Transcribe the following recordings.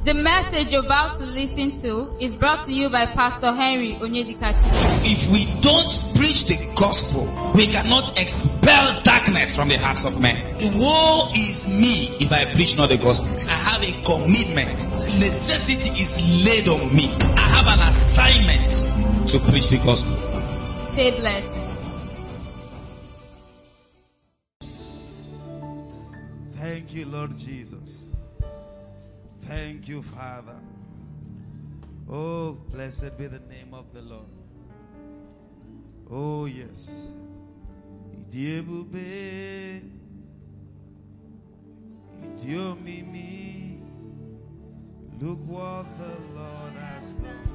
The message you're about to listen to is brought to you by Pastor Henry Onyedikachi. If we don't preach the gospel, we cannot expel darkness from the hearts of men. Woe is me if I preach not the gospel. I have a commitment. Necessity is laid on me. I have an assignment to preach the gospel. Stay blessed. Thank you, Lord Jesus. Thank you, Father. Oh, blessed be the name of the Lord. Oh, yes. Idiebube, Idiomimi. Look what the Lord has done.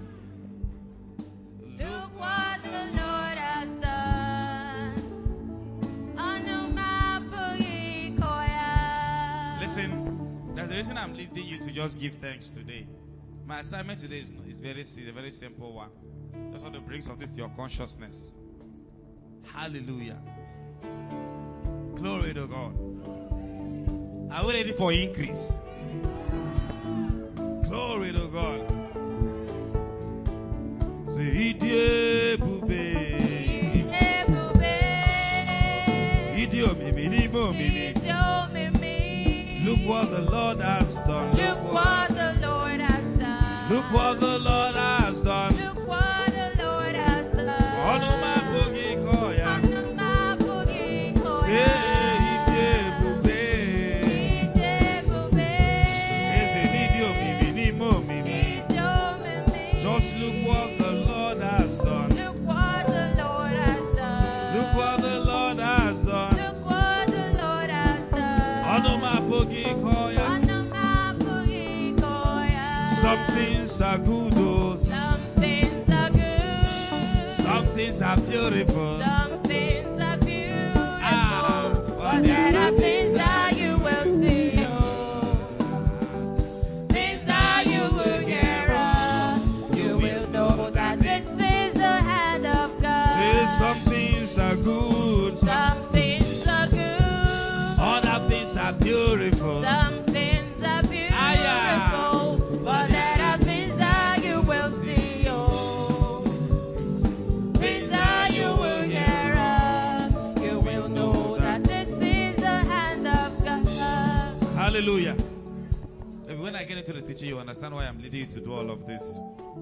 Look what the Lord has done. Listen, there's a reason I'm leading you to just give thanks today. My assignment today is a very simple one. Just want to bring something to your consciousness. Hallelujah. Glory to God. Are we ready for increase? Glory to God. Say, Idiebube. Look what the Lord has done. Look what the Lord has done. Look what the Lord has done. Look what the Lord has done. Ono ma bogi koya. Ono ma bogi koya. Say Idiebube. Idiebube. Say Idiomimi. Just look what the Lord has done. Look what the Lord has done. Look what the Lord has done. Look what the Lord has done. Ono ma bogi koya. Ono ma bogi koya. Some things are good, oh. Some things are good. Some things are beautiful. Some things are beautiful. But But there are things that you will see. Things that you will hear of. You will know that this is the hand of God. Say some things are good. Some things are good. Other things are beautiful. Some things are beautiful. But there are things that you will see. Things that you will hear of. You will know that this is the hand of God. Hallelujah. Maybe when I get into the teaching, you understand why I'm leading you to do all of this.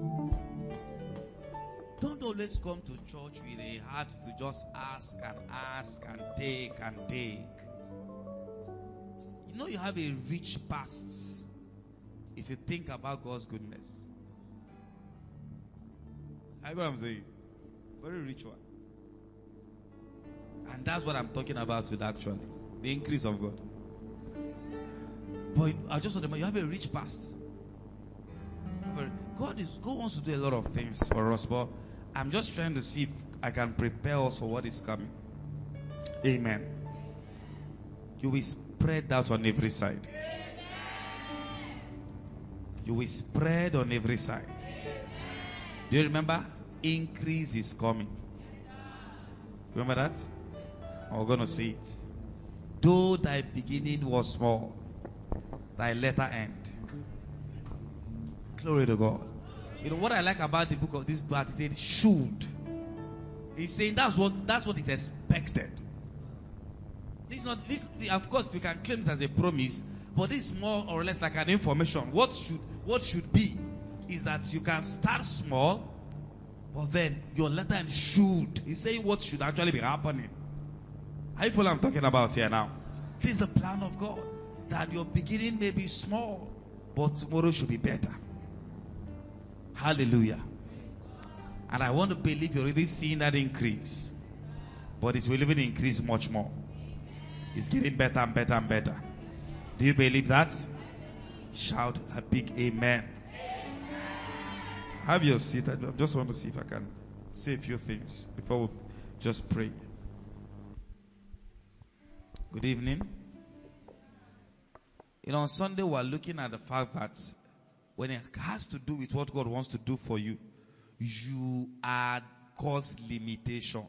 Don't always come to church with a heart to just ask and take and take. You know you have a rich past if you think about God's goodness. I know what I'm saying. Very rich one. And that's what I'm talking about today actually. The increase of God. But I just want to remember, you have a rich past. God wants to do a lot of things for us, but I'm just trying to see if I can prepare us for what is coming. Amen. You will spread out on every side. You will spread on every side. Do you remember? Increase is coming. Remember that? We're going to see it. Though thy beginning was small, thy latter end. Glory to God. You know what I like about the book of this part? He said should. He's saying that's what is expected. This of course we can claim it as a promise, but this is more or less like an information. What should be is that you can start small, but then your latter end should. He's saying what should actually be happening. How you feel I'm talking about here now? This is the plan of God. That your beginning may be small, but tomorrow should be better. Hallelujah. And I want to believe you're already seeing that increase. But it will even increase much more. It's getting better and better and better. Do you believe that? Shout a big amen. Have your seat. I just want to see if I can say a few things before we just pray. Good evening. You know, on Sunday we're looking at the fact that when it has to do with what God wants to do for you, you are God's limitation.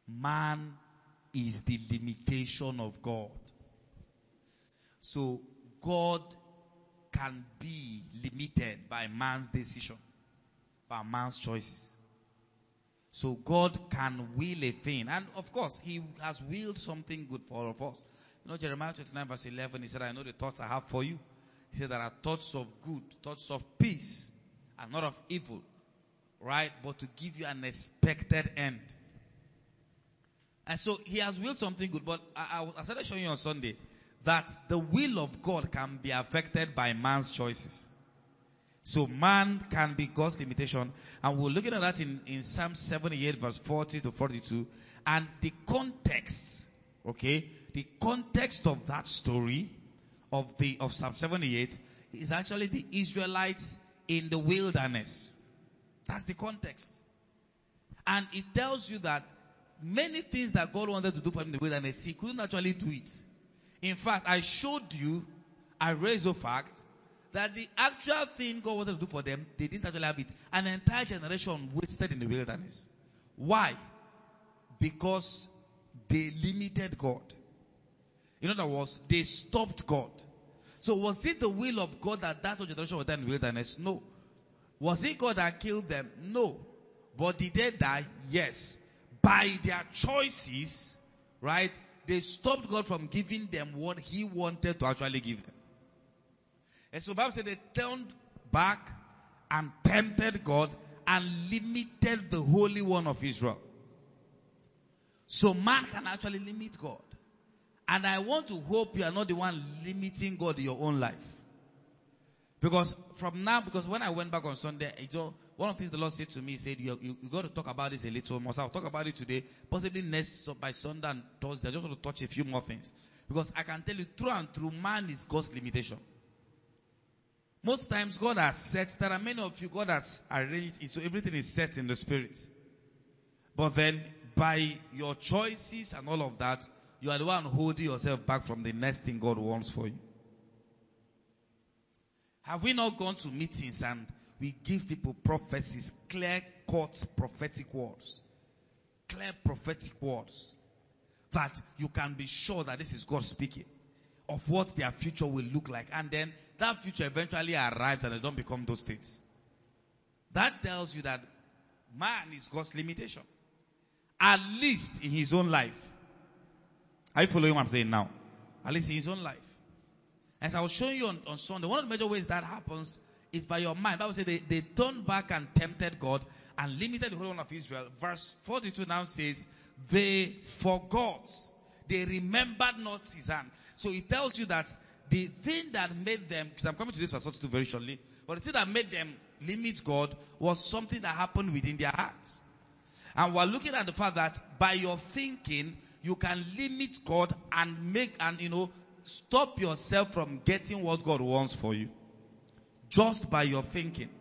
Man is the limitation of God. So God can be limited by man's decision, by man's choices. So God can will a thing. And of course, he has willed something good for all of us. You know, Jeremiah 29 verse 11, he said, I know the thoughts I have for you. He said there are thoughts of good, thoughts of peace, and not of evil. Right? But to give you an expected end. And so he has willed something good. But I started showing you on Sunday that the will of God can be affected by man's choices. So man can be God's limitation. And we're looking at that in Psalm 78 verse 40 to 42. And the context, okay, the context of that story of Psalm 78 is actually the Israelites in the wilderness. That's the context. And it tells you that many things that God wanted to do for him in the wilderness, he couldn't actually do it. In fact, I raised the fact that the actual thing God wanted to do for them, they didn't actually have it. An entire generation wasted in the wilderness. Why? Because they limited God. In other words, they stopped God. So was it the will of God that whole generation was there in the wilderness? No. Was it God that killed them? No. But did they die? Yes. By their choices, right, they stopped God from giving them what he wanted to actually give them. And so the Bible said they turned back and tempted God and limited the Holy One of Israel. So man can actually limit God. And I want to hope you are not the one limiting God in your own life. Because when I went back on Sunday, one of the things the Lord said to me, he said, you got to talk about this a little more. So I'll talk about it today. Possibly by Sunday and Thursday. I just want to touch a few more things. Because I can tell you through and through, man is God's limitation. Most times God has set, there are many of you, God has arranged it so everything is set in the spirit. But then by your choices and all of that, you are the one holding yourself back from the next thing God wants for you. Have we not gone to meetings and we give people prophecies, clear-cut prophetic words? Clear prophetic words. That you can be sure that this is God speaking. Of what their future will look like. And then that future eventually arrives and they don't become those things. That tells you that man is God's limitation. At least in his own life. Are you following what I'm saying now? At least in his own life. As I was showing you on Sunday, one of the major ways that happens is by your mind. That would say they turned back and tempted God and limited the Holy One of Israel. Verse 42 now says, they forgot. They remembered not his hand. So it tells you that the thing that made them, because I'm coming to this verse 42 very shortly, but the thing that made them limit God was something that happened within their hearts. And we're looking at the fact that by your thinking, you can limit God and stop yourself from getting what God wants for you. Just by your thinking.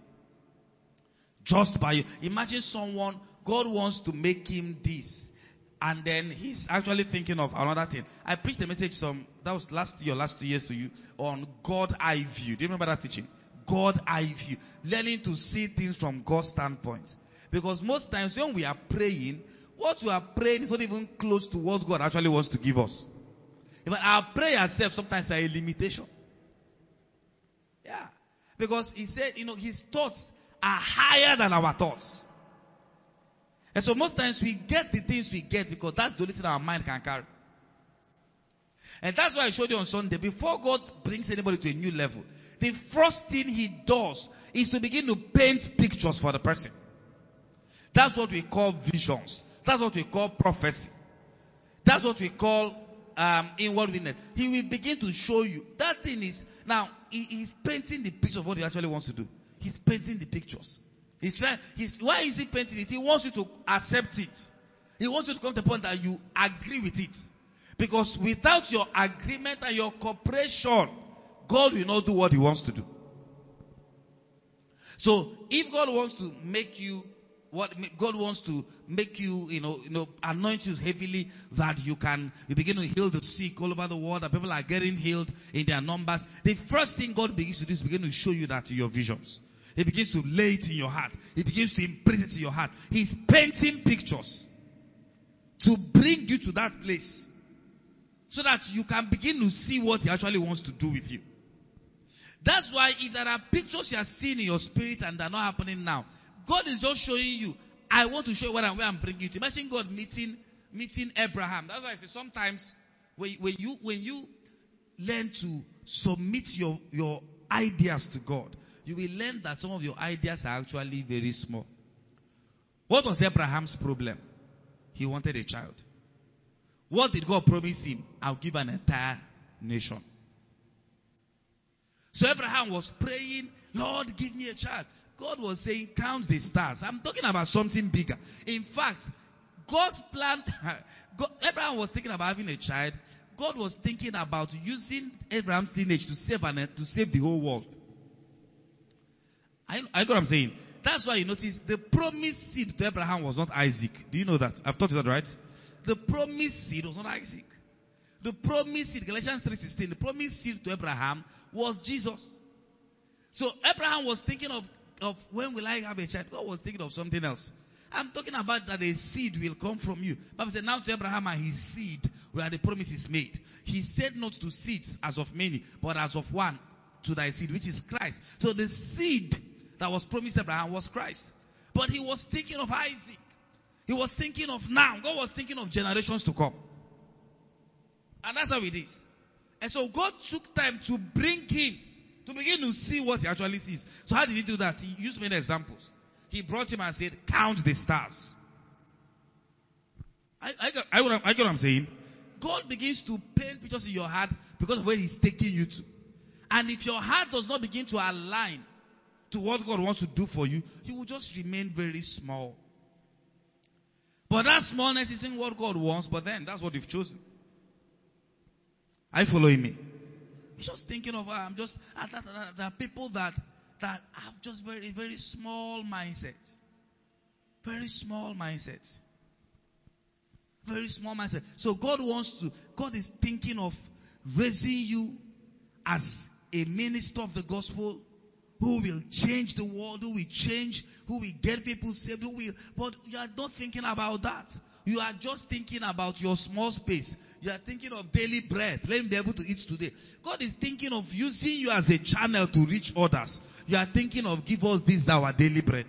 Imagine someone, God wants to make him this. And then he's actually thinking of another thing. I preached a message that was last year or last 2 years to you on God eye view. Do you remember that teaching? God eye view. Learning to see things from God's standpoint. Because most times when we are praying, what we are praying is not even close to what God actually wants to give us. Even our prayer itself sometimes are a limitation. Yeah. Because he said, his thoughts are higher than our thoughts. And so most times we get the things we get because that's the only thing our mind can carry. And that's why I showed you on Sunday. Before God brings anybody to a new level, the first thing he does is to begin to paint pictures for the person. That's what we call visions. That's what we call prophecy. That's what we call inward witness. He will begin to show you. That thing is, now, he's painting the picture of what he actually wants to do. He's painting the pictures. Why is he painting it? He wants you to accept it. He wants you to come to the point that you agree with it. Because without your agreement and your cooperation, God will not do what he wants to do. So, if God wants to make you, anoint you heavily that you begin to heal the sick all over the world, that people are getting healed in their numbers. The first thing God begins to do is begin to show you that in your visions. He begins to lay it in your heart. He begins to imprint it in your heart. He's painting pictures to bring you to that place so that you can begin to see what he actually wants to do with you. That's why if there are pictures you are seeing in your spirit and they're not happening now, God is just showing you, I want to show you where I'm bringing you to. Imagine God meeting Abraham. That's why I say sometimes when you learn to submit your ideas to God, you will learn that some of your ideas are actually very small. What was Abraham's problem? He wanted a child. What did God promise him? I'll give an entire nation. So Abraham was praying, Lord, give me a child. God was saying, count the stars. I'm talking about something bigger. In fact, God's plan, Abraham was thinking about having a child. God was thinking about using Abraham's lineage to save the whole world. I know what I'm saying. That's why you notice the promised seed to Abraham was not Isaac. Do you know that? I've taught you that, right? The promised seed was not Isaac. The promised seed, Galatians 3:16, the promised seed to Abraham was Jesus. So Abraham was thinking of when will I have a child? God was thinking of something else. I'm talking about that a seed will come from you. Bible said, now to Abraham and his seed where the promise is made. He said not to seeds as of many, but as of one to thy seed, which is Christ. So the seed that was promised Abraham was Christ. But he was thinking of Isaac. He was thinking of now. God was thinking of generations to come. And that's how it is. And so God took time to bring him to begin to see what he actually sees. So how did he do that? He used many examples. He brought him and said, count the stars. I get what I'm saying. God begins to paint pictures in your heart because of where he's taking you to. And if your heart does not begin to align to what God wants to do for you, you will just remain very small. But that smallness isn't what God wants, but then that's what you've chosen. Are you following me? You're just thinking of, there are people that have just very, very small mindsets. Very small mindsets. Very small mindset. So God is thinking of raising you as a minister of the gospel who will change the world, who will get people saved, but you are not thinking about that. You are just thinking about your small space. You are thinking of daily bread. Let me be able to eat today. God is thinking of using you as a channel to reach others. You are thinking of give us this, our daily bread.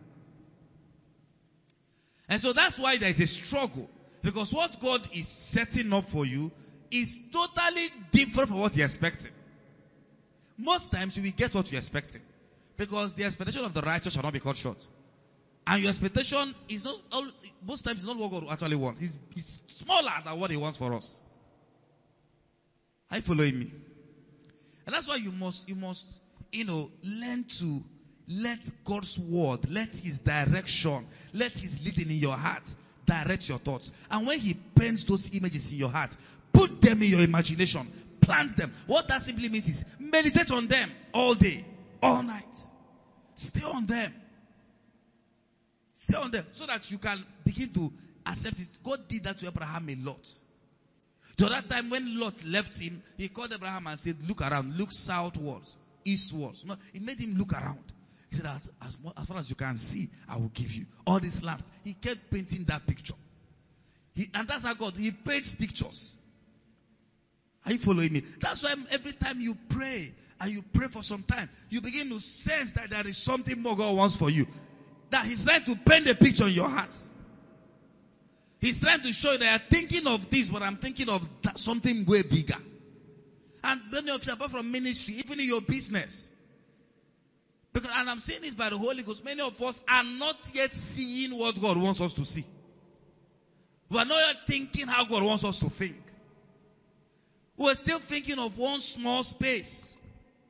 And so that's why there is a struggle. Because what God is setting up for you is totally different from what you're expecting. Most times you will get what you're expecting. Because the expectation of the righteous shall not be cut short. And your expectation is not, most times it's not what God actually wants. It's smaller than what he wants for us. Are you following me? And that's why you must, learn to let God's word, let his direction, let his leading in your heart direct your thoughts. And when he paints those images in your heart, put them in your imagination, plant them. What that simply means is meditate on them all day, all night. Stay on them. Stay on them so that you can begin to accept it. God did that to Abraham a lot. The other time when Lot left him, he called Abraham and said, look around, look southwards, eastwards. No, he made him look around. He said, as far as you can see, I will give you all these lands. He kept painting that picture. And that's how God, he paints pictures. Are you following me? That's why every time you pray, and you pray for some time, you begin to sense that there is something more God wants for you. That he's trying to paint a picture in your heart. He's trying to show you that you're thinking of this, but I'm thinking of something way bigger. And many of you, apart from ministry, even in your business. And I'm saying this by the Holy Ghost, many of us are not yet seeing what God wants us to see. We are not yet thinking how God wants us to think. We're still thinking of one small space.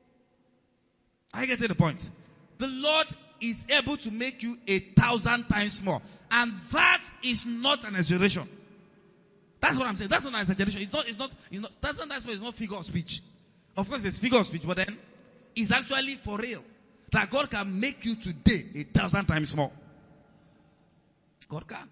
I get to the point. The Lord is able to make you 1,000 times more. And that is not an exaggeration. That's what I'm saying. That's not an exaggeration. That's why it's not figure of speech. Of course, there's figure of speech, but then it's actually for real. That God can make you today 1,000 times more. God can.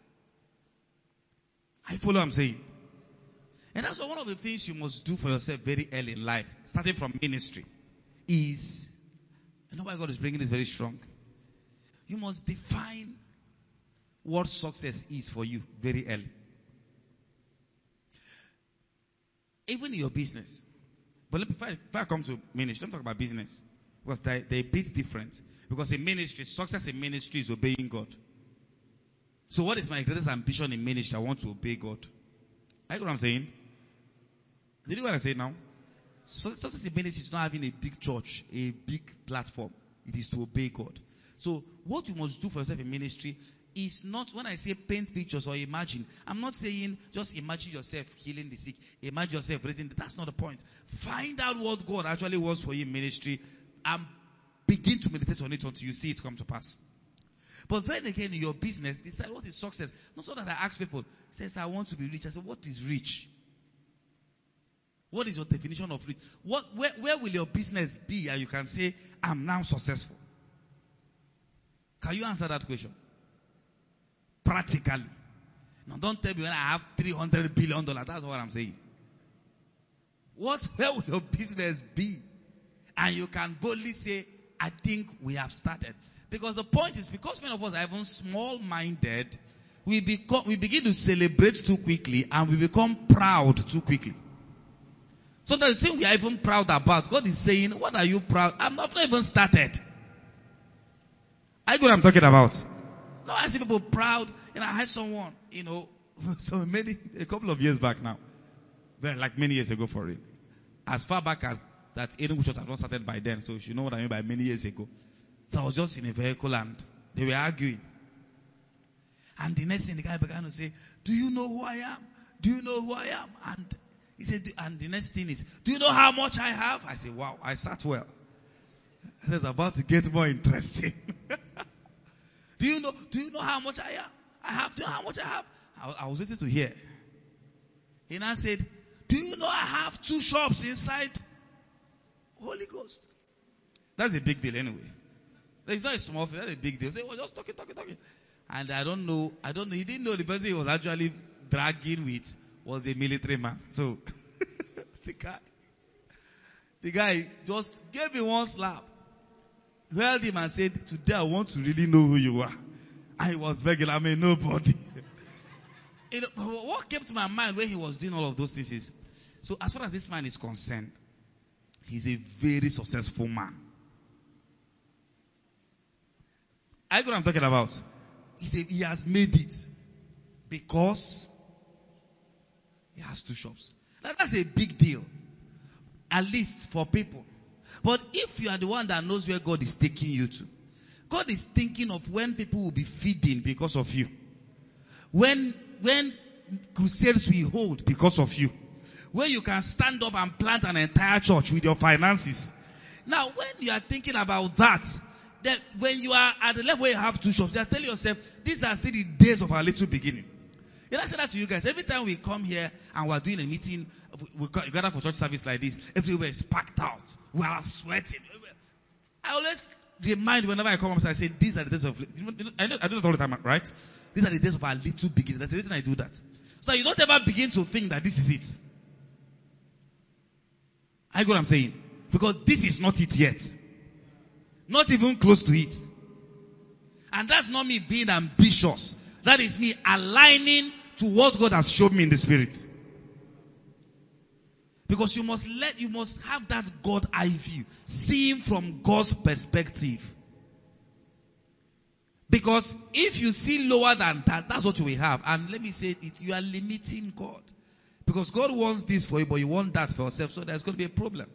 I follow what I'm saying. And that's one of the things you must do for yourself very early in life, starting from ministry, is, I know why God is bringing this very strong. You must define what success is for you very early. Even in your business. But if I come to ministry, let me talk about business. Because they're a bit different. Because in ministry, success in ministry is obeying God. So what is my greatest ambition in ministry? I want to obey God. You know what I'm saying? Did you know what I say now? So success in ministry is not having a big church, a big platform. It is to obey God. So what you must do for yourself in ministry is not, when I say paint pictures or imagine, I'm not saying just imagine yourself healing the sick, imagine yourself raising, that's not the point. Find out what God actually wants for you in ministry and begin to meditate on it until you see it come to pass. But then again, in your business, decide what is success. Not so that I ask people, says I want to be rich. I say, what is rich? What is your definition of rich? Where will your business be and you can say, I'm now successful? Can you answer that question? Practically. Now don't tell me when I have $300 billion. That's not what I'm saying. Where will your business be? And you can boldly say, I think we have started. Because the point is, because many of us are even small-minded, we begin to celebrate too quickly and we become proud too quickly. So the thing we are even proud about, God is saying, what are you proud? I've not even started. I know what I'm talking about. No, I see people proud. I had someone, so maybe a couple of years back now. Well, like many years ago for it. As far back as that Enugu Church had not started by then. So you know what I mean by many years ago. So I was just in a vehicle and they were arguing. And the next thing the guy began to say, do you know who I am? Do you know who I am? And he said, and the next thing is, do you know how much I have? I said, wow, I sat well. I said, it's about to get more interesting. Do you know how much I am? Do you know how much I have? I was waiting to hear. He now said, do you know I have 2 shops inside Holy Ghost? That's a big deal anyway. It's not a small thing, that's a big deal. They were just talking. And I don't know, he didn't know the person he was actually dragging with was a military man. So, the guy just gave me one slap. Held him and said, today I want to really know who you are. And he was begging, I'm a nobody. What came to my mind when he was doing all of those things is, so as far as this man is concerned, he's a very successful man. I know what I'm talking about. He has made it because he has 2 shops. That's a big deal. At least for people. But if you are the one that knows where God is taking you to, God is thinking of when people will be feeding because of you. When crusades will hold because of you. Where you can stand up and plant an entire church with your finances. Now, when you are thinking about that, when you are at the level where you have 2 shops, you are telling yourself, these are still the days of our little beginning. I say that to you guys. Every time we come here and we're doing a meeting, we gather for church service like this, everywhere is packed out. We are sweating. I always remind whenever I come up, I say, these are the days of, I do that all the time, right? These are the days of our little beginning. That's the reason I do that. So that you don't ever begin to think that this is it. I get what I'm saying? Because this is not it yet. Not even close to it. And that's not me being ambitious. That is me aligning to what God has shown me in the spirit. Because you must have that God eye view. Seeing from God's perspective. Because if you see lower than that, that's what you will have. And let me say it, you are limiting God. Because God wants this for you, but you want that for yourself, so there's going to be a problem.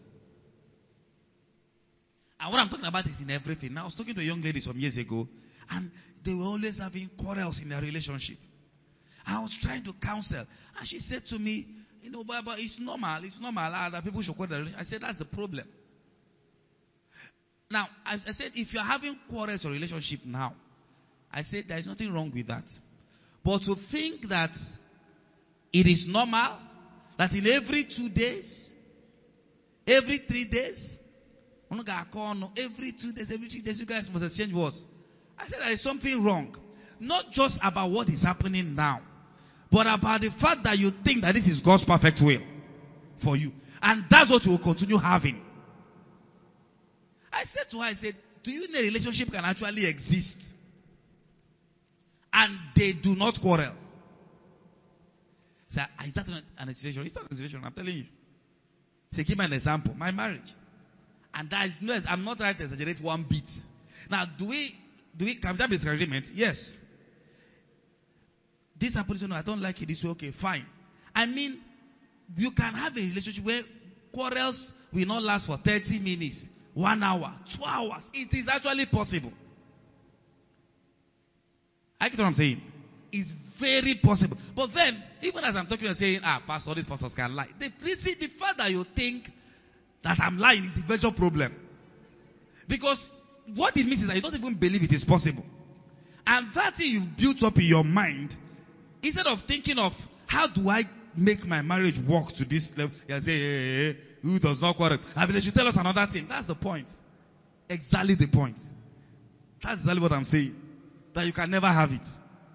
And what I'm talking about is in everything. Now, I was talking to a young lady some years ago, and they were always having quarrels in their relationship. And I was trying to counsel. And she said to me, but it's normal that people should quarrel. I said, that's the problem. Now, I said, if you're having quarrels in a relationship now, I said, there's nothing wrong with that. But to think that it is normal, that in every 2 days, every 3 days, every 2 days, every 3 days, you guys must exchange words. I said there is something wrong. Not just about what is happening now, but about the fact that you think that this is God's perfect will for you. And that's what you will continue having. I said to her, do you know a relationship can actually exist? And they do not quarrel. So, is that an exaggeration? It's not an exaggeration, I'm telling you. Say, give me an example. My marriage. And that is no, I'm not trying to exaggerate one bit. Now, can that be disagreement? Yes. This happens, I don't like it this way. Okay, fine. I mean, you can have a relationship where quarrels will not last for 30 minutes, 1 hour, 2 hours. It is actually possible. I get what I'm saying? It's very possible. But then, even as I'm talking and saying, pastor, these pastors can lie. The fact that you think that I'm lying is a major problem. Because what it means is that you don't even believe it is possible. And that thing you've built up in your mind, instead of thinking of, how do I make my marriage work to this level? You say, hey, who does not quarrel? I mean, they should tell us another thing. That's the point. Exactly the point. That's exactly what I'm saying. That you can never have it.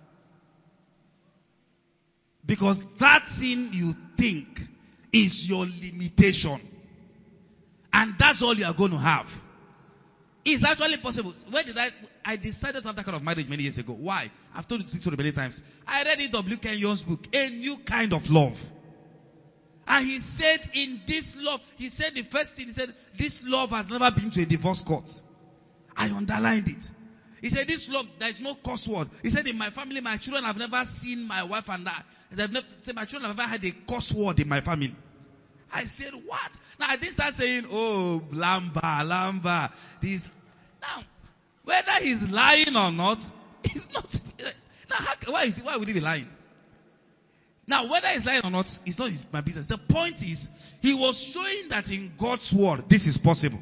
Because that thing you think is your limitation. And that's all you are going to have. It's actually possible. I decided to have that kind of marriage many years ago. Why? I've told you this story many times. I read in W. Kenyon's book, A New Kind of Love. And he said in this love, he said the first thing, he said, this love has never been to a divorce court. I underlined it. He said, this love, there is no curse word. He said, in my family, my children have never seen my wife and I. My children have never had a curse word in my family. I said, what? Now, I didn't start saying, oh, lamba. This. Now, whether he's lying or not, it's not. Now, why would he be lying? Now, whether he's lying or not, it's not my business. The point is, he was showing that in God's word, this is possible.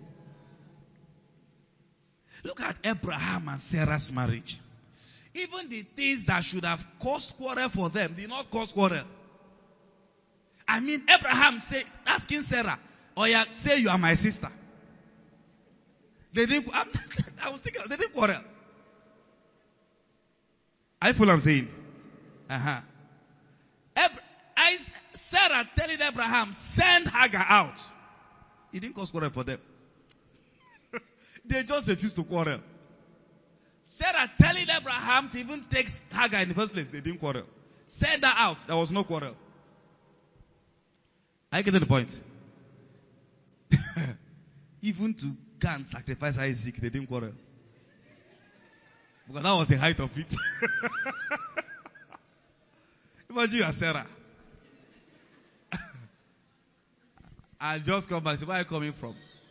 Look at Abraham and Sarah's marriage. Even the things that should have caused quarrel for them did not cause quarrel. I mean, Abraham asking Sarah, say you are my sister. They didn't. I was thinking they didn't quarrel. I feel what I'm saying. Sarah telling Abraham, send Hagar out. It didn't cause quarrel for them. They just refused to quarrel. Sarah telling Abraham to even take Hagar in the first place. They didn't quarrel. Send her out. There was no quarrel. I get to the point. Even to go and sacrifice Isaac, they didn't quarrel. Because that was the height of it. Imagine you are Sarah. I'll just come back and say, where are you coming from?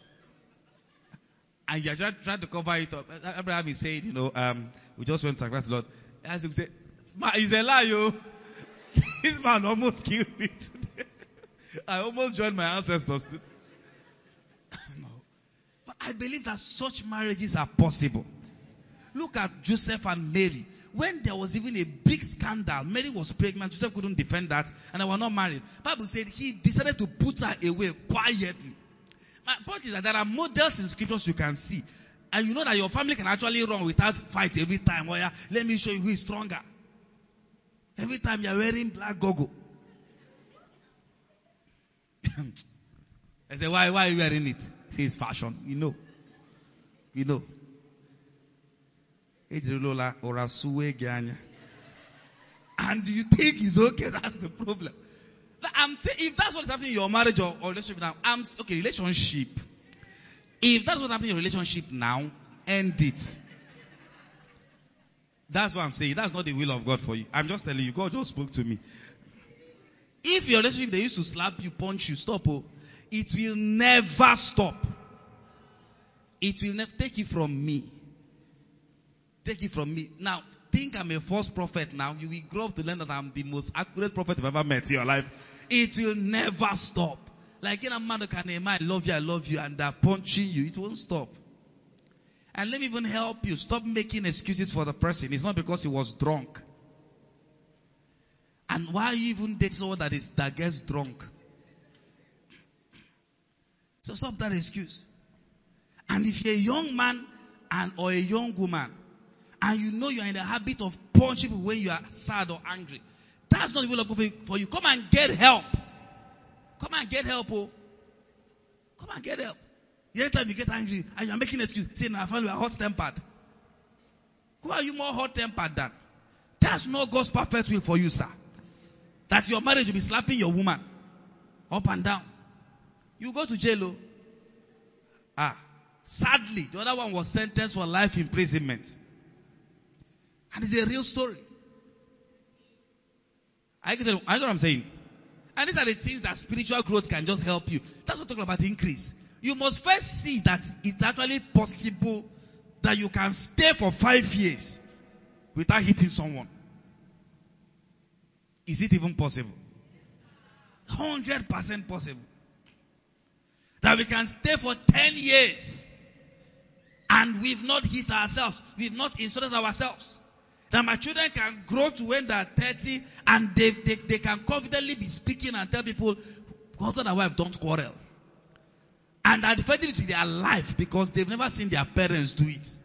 And you're trying to cover it up. Abraham is saying, we just went to sacrifice the Lord. Isaac say, he's a liar. This man almost killed me today. I almost joined my ancestors today. No. But I believe that such marriages are possible. Look at Joseph and Mary. When there was even a big scandal, Mary was pregnant, Joseph couldn't defend that, and they were not married. Bible said he decided to put her away quietly. My point is that there are models in scriptures you can see. And you know that your family can actually run without fight every time. Oh yeah, let me show you who is stronger. Every time you're wearing black goggles. I say, why are you wearing it? Say it's fashion. You know. And you think it's okay? That's the problem. I'm saying, if that's what's happening in your marriage or relationship now, relationship. If that's what's happening in your relationship now, end it. That's what I'm saying. That's not the will of God for you. I'm just telling you, God just spoke to me. If your relationship, they used to slap you, punch you, stop. It will never stop. It will never take it from me. Take it from me. Now, think I'm a false prophet now. You will grow up to learn that I'm the most accurate prophet you've ever met in your life. It will never stop. Like in a man who can I love you, and they're punching you. It won't stop. And let me even help you. Stop making excuses for the person. It's not because he was drunk. And why you even date someone that gets drunk? So stop that excuse. And if you're a young man or a young woman, and you know you are in the habit of punching people when you are sad or angry, that's not the will of God for you. Come and get help. Come and get help. Come and get help. Every time you get angry and you're making excuses, say, "No, I find you are hot-tempered." Who are you more hot-tempered than? That's not God's perfect will for you, sir. That your marriage will be slapping your woman up and down. you go to jail. Sadly, the other one was sentenced for life imprisonment. And it's a real story. I get what I'm saying. And these are the things that spiritual growth can just help you. That's what I'm talking about, increase. You must first see that it's actually possible that you can stay for 5 years without hitting someone. Is it even possible? 100% possible. That we can stay for 10 years and we've not hit ourselves. We've not insulted ourselves. That my children can grow to when they're 30 and they can confidently be speaking and tell people, husband and wife don't quarrel. And are defending it with their life because they've never seen their parents do it.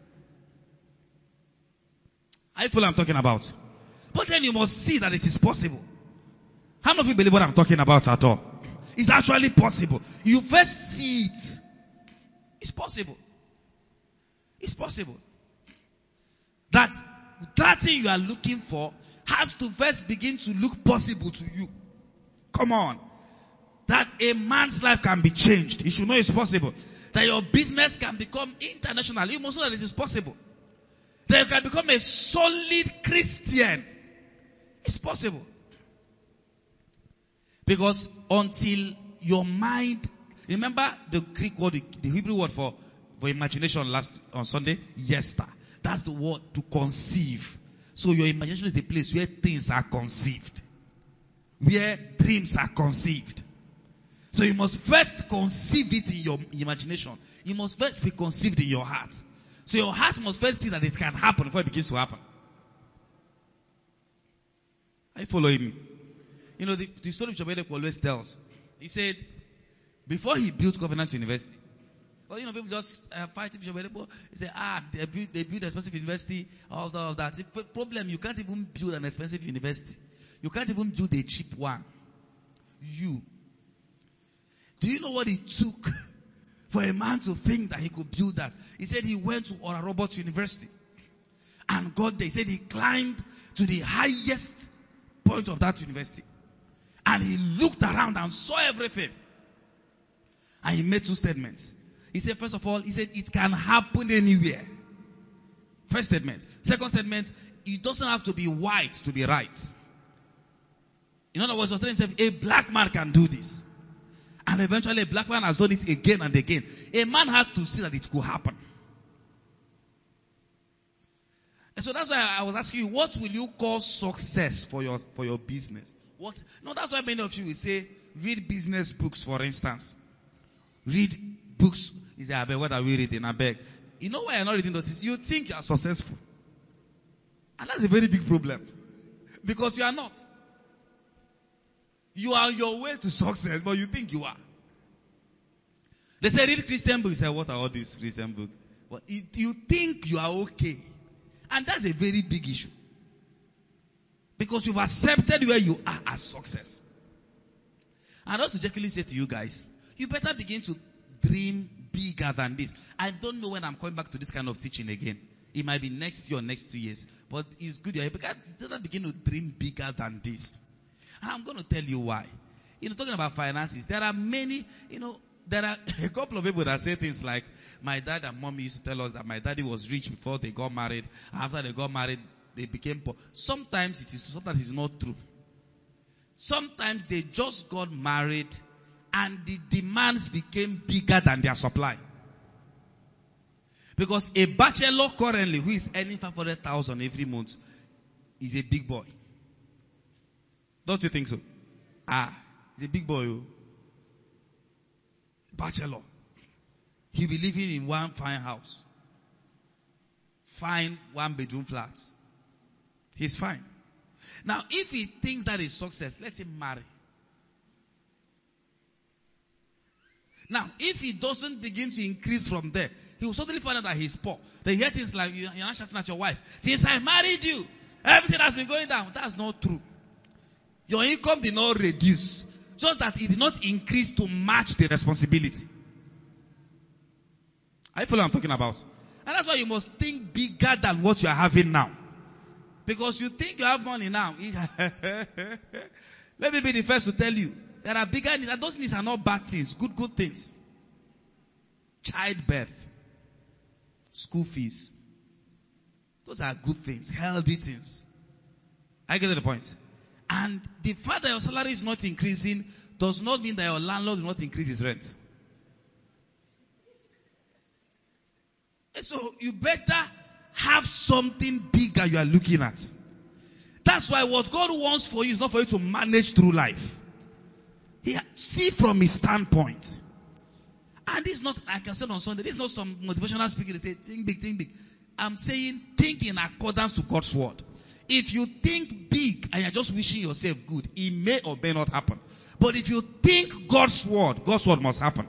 I feel I'm talking about. But then you must see that it is possible. How many of you believe what I'm talking about at all? It's actually possible. You first see it. It's possible. It's possible. That thing you are looking for has to first begin to look possible to you. Come on. That a man's life can be changed. You should know it's possible. That your business can become international. You must know that it is possible. That you can become a solid Christian. It's possible. Because until your mind, remember the Greek word, the Hebrew word for imagination on Sunday? Yester. That's the word to conceive. So your imagination is the place where things are conceived. Where dreams are conceived. So you must first conceive it in your imagination. You must first be conceived in your heart. So your heart must first see that it can happen before it begins to happen. Are you following me? You know, the story Bishop Edek always tells. He said, before he built Covenant University, well, you know, people just fight Bishop Edek. He said, they built an expensive university, all that. The problem, you can't even build an expensive university. You can't even build a cheap one. Do you know what it took for a man to think that he could build that? He said he went to Oral Roberts University and got there. He said he climbed to the highest point of that university. And he looked around and saw everything. And he made two statements. He said, first of all, he said it can happen anywhere. First statement. Second statement, it doesn't have to be white to be right. In other words, he was telling himself, a black man can do this. And eventually a black man has done it again and again. A man has to see that it could happen. And so that's why I was asking you, what will you call success for your business? No, that's why many of you will say, read business books, for instance. Read books. You say, I beg, what are we reading? I beg. You know why you're not reading those? You think you are successful. And that's a very big problem. Because you are not. You are on your way to success, but you think you are. They say, read Christian books. You say, what are all these Christian books? Well, you think you are okay. And that's a very big issue. Because you've accepted where you are as success. And also gently say to you guys, you better begin to dream bigger than this. I don't know when I'm coming back to this kind of teaching again. It might be next year or next 2 years. But it's good. You better begin to dream bigger than this. And I'm going to tell you why. Talking about finances, there are many, there are a couple of people that say things like, my dad and mommy used to tell us that my daddy was rich before they got married. After they got married, they became poor. Sometimes it is, sometimes it's not true. Sometimes they just got married and the demands became bigger than their supply. Because a bachelor currently who is earning 500,000 every month is a big boy. Don't you think so? He's a big boy. Bachelor. He'll be living in one fine house. Fine 1-bedroom flat. He's fine. Now, if he thinks that is success, let him marry. Now, if he doesn't begin to increase from there, he will suddenly find out that he's poor. They hear things like, you're not shouting at your wife. Since I married you, everything has been going down. That's not true. Your income did not reduce. Just that it did not increase to match the responsibility. I feel what I'm talking about. And that's why you must think bigger than what you are having now. Because you think you have money now. Let me be the first to tell you. there are bigger needs, and those needs are not bad things, good things. Childbirth, school fees. Those are good things, healthy things. I get the point. And the fact that your salary is not increasing does not mean that your landlord will not increase his rent. So you better have something bigger you are looking at. That's why what God wants for you is not for you to manage through life. See from his standpoint. And this is not, like I said on Sunday, this is not some motivational speaking to say, think big, think big. I'm saying, think in accordance to God's word. If you think big and you're just wishing yourself good, it may or may not happen. But if you think God's word must happen.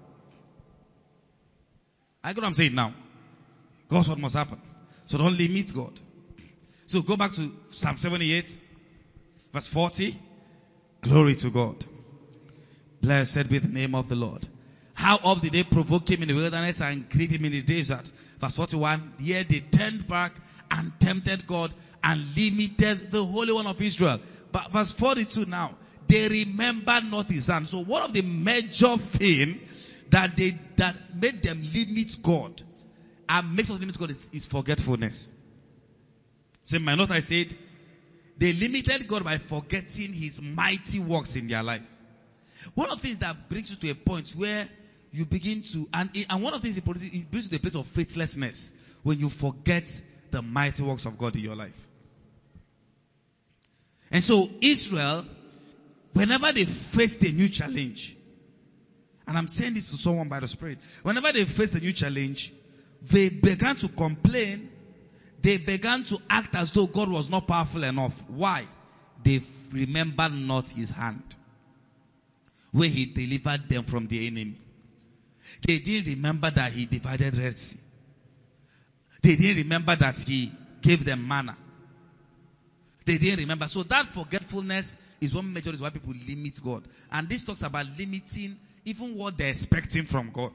I get what I'm saying now. God's word must happen. So don't limit God. So go back to Psalm 78, verse 40. Glory to God. Blessed be the name of the Lord. How oft did they provoke him in the wilderness and grieve him in the desert? Verse 41. Yet they turned back and tempted God and limited the Holy One of Israel. But verse 42 now. They remember not his hand. So one of the major things that made them limit God and makes us limit God is forgetfulness. So in my note I said, they limited God by forgetting his mighty works in their life. One of the things that brings you to a point where you begin to, and one of the things it brings you to a place of faithlessness when you forget the mighty works of God in your life. And so Israel, whenever they faced a new challenge, and I'm saying this to someone by the Spirit, whenever they faced a new challenge, they began to complain. They began to act as though God was not powerful enough. Why? They remembered not his hand, where he delivered them from the enemy. They didn't remember that he divided Red Sea. They didn't remember that he gave them manna. They didn't remember. So that forgetfulness is one major reason why people limit God. And this talks about limiting even what they're expecting from God.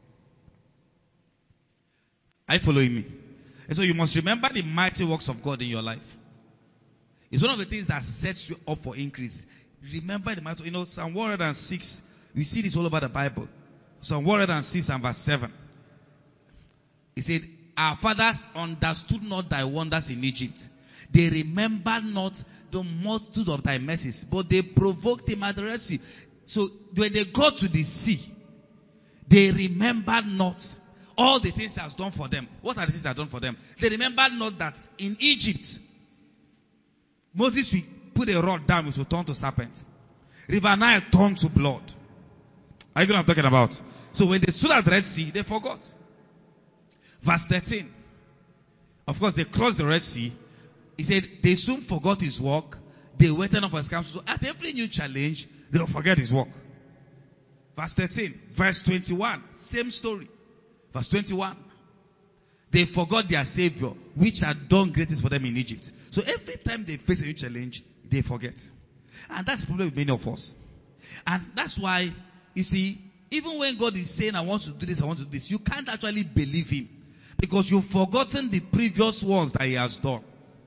Are you following me? And so you must remember the mighty works of God in your life. It's one of the things that sets you up for increase. Remember the mighty, Psalm 106, we see this all over the Bible. Psalm 106 and verse 7. He said, our fathers understood not thy wonders in Egypt. They remembered not the multitude of thy mercies, but they provoked him at the Red Sea. So when they got to the sea, they remembered not all the things he has done for them. What are the things he has done for them? They remembered not that in Egypt, Moses will put a rod down, which will turn to serpent. River Nile turned to blood. Are you know what I'm talking about? So when they stood at the Red Sea, they forgot. Verse 13. Of course, they crossed the Red Sea. He said, they soon forgot his work. They waited up for his counsel. So at every new challenge, they'll forget his work. Verse 13. Verse 21. Same story. Verse 21. They forgot their Savior, which had done great things for them in Egypt. So every time they face a new challenge, they forget. And that's the problem with many of us. And that's why, you see, even when God is saying, I want to do this, I want to do this, you can't actually believe him. Because you've forgotten the previous ones that he has done.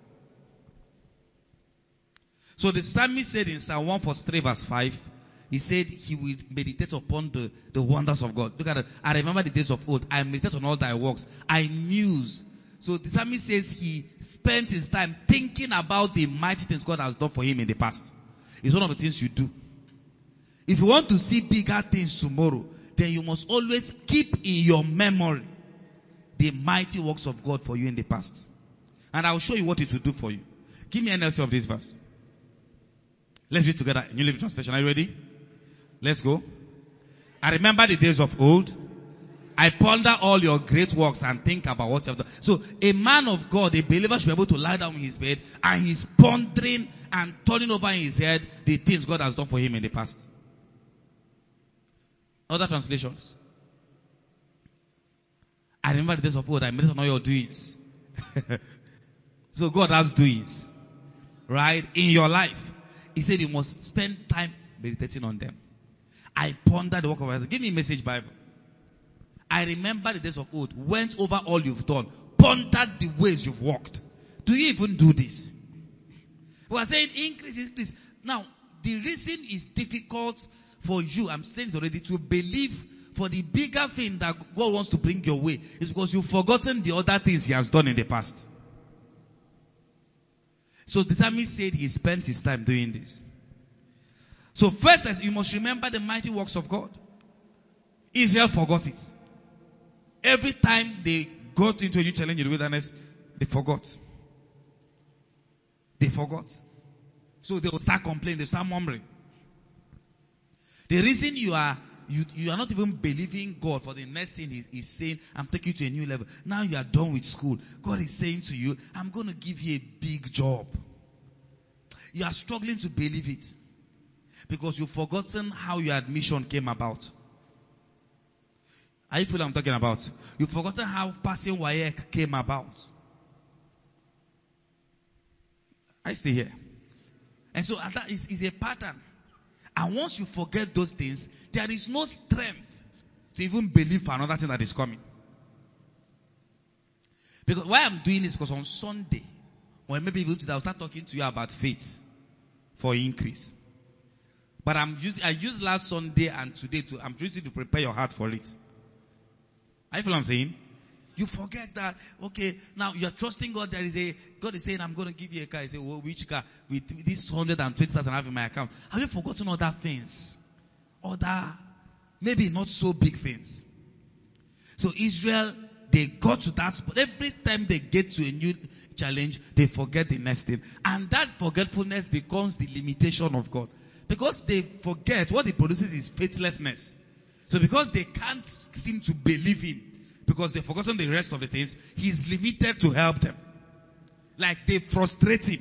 So the psalmist said in Psalm 143 verse 5, he said he will meditate upon the wonders of God. Look at it. I remember the days of old. I meditate on all thy works. I muse. So the psalmist says he spends his time thinking about the mighty things God has done for him in the past. It's one of the things you do. If you want to see bigger things tomorrow, then you must always keep in your memory the mighty works of God for you in the past. And I will show you what it will do for you. Give me an NLT of this verse. Let's read together. New Living Translation. Are you ready? Let's go. I remember the days of old. I ponder all your great works and think about what you have done. So a man of God, a believer, should be able to lie down in his bed and he's pondering and turning over in his head the things God has done for him in the past. Other translations. I remember the days of old. I meditate on all your doings. So God has doings. Right? In your life. He said you must spend time meditating on them. I ponder the work of God. Give me a Message Bible. I remember the days of old. Went over all you've done. Pondered the ways you've walked. Do you even do this? We are saying increase. Now, the reason it's difficult for you, I'm saying it already, to believe for the bigger thing that God wants to bring your way is because you've forgotten the other things He has done in the past. So the psalmist said he spent his time doing this. So first, you must remember the mighty works of God. Israel forgot it. Every time they got into a new challenge in the wilderness, they forgot. They forgot. So they will start complaining, they will start murmuring. The reason you are not even believing God for the next thing He's saying, I'm taking you to a new level. Now you are done with school. God is saying to you, I'm going to give you a big job. You are struggling to believe it because you've forgotten how your admission came about. Are you feeling what I'm talking about? You've forgotten how passing WAEC came about. I stay here. And so that is a pattern. And once you forget those things, there is no strength to even believe for another thing that is coming. Because why I'm doing this, because on Sunday, or maybe even today, I'll start talking to you about faith for increase. But I used last Sunday and today I'm trying to prepare your heart for it. I feel what I'm saying? You forget that, okay, now you're trusting God. God is saying, I'm going to give you a car. You say, well, which car? With this 120,000 I have in my account. Have you forgotten other things? Other, maybe not so big things. So Israel, they got to that spot. Every time they get to a new challenge, they forget the next thing. And that forgetfulness becomes the limitation of God. Because they forget, what it produces is faithlessness. So because they can't seem to believe Him, because they've forgotten the rest of the things, He's limited to help them. Like they frustrate Him.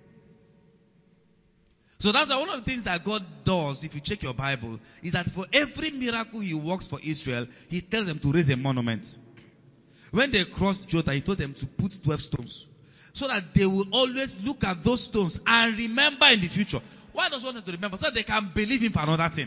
So that's one of the things that God does, if you check your Bible, is that for every miracle He works for Israel, He tells them to raise a monument. When they crossed Jordan, He told them to put 12 stones. So that they will always look at those stones and remember in the future. Why does one want them to remember? So that they can believe Him for another thing.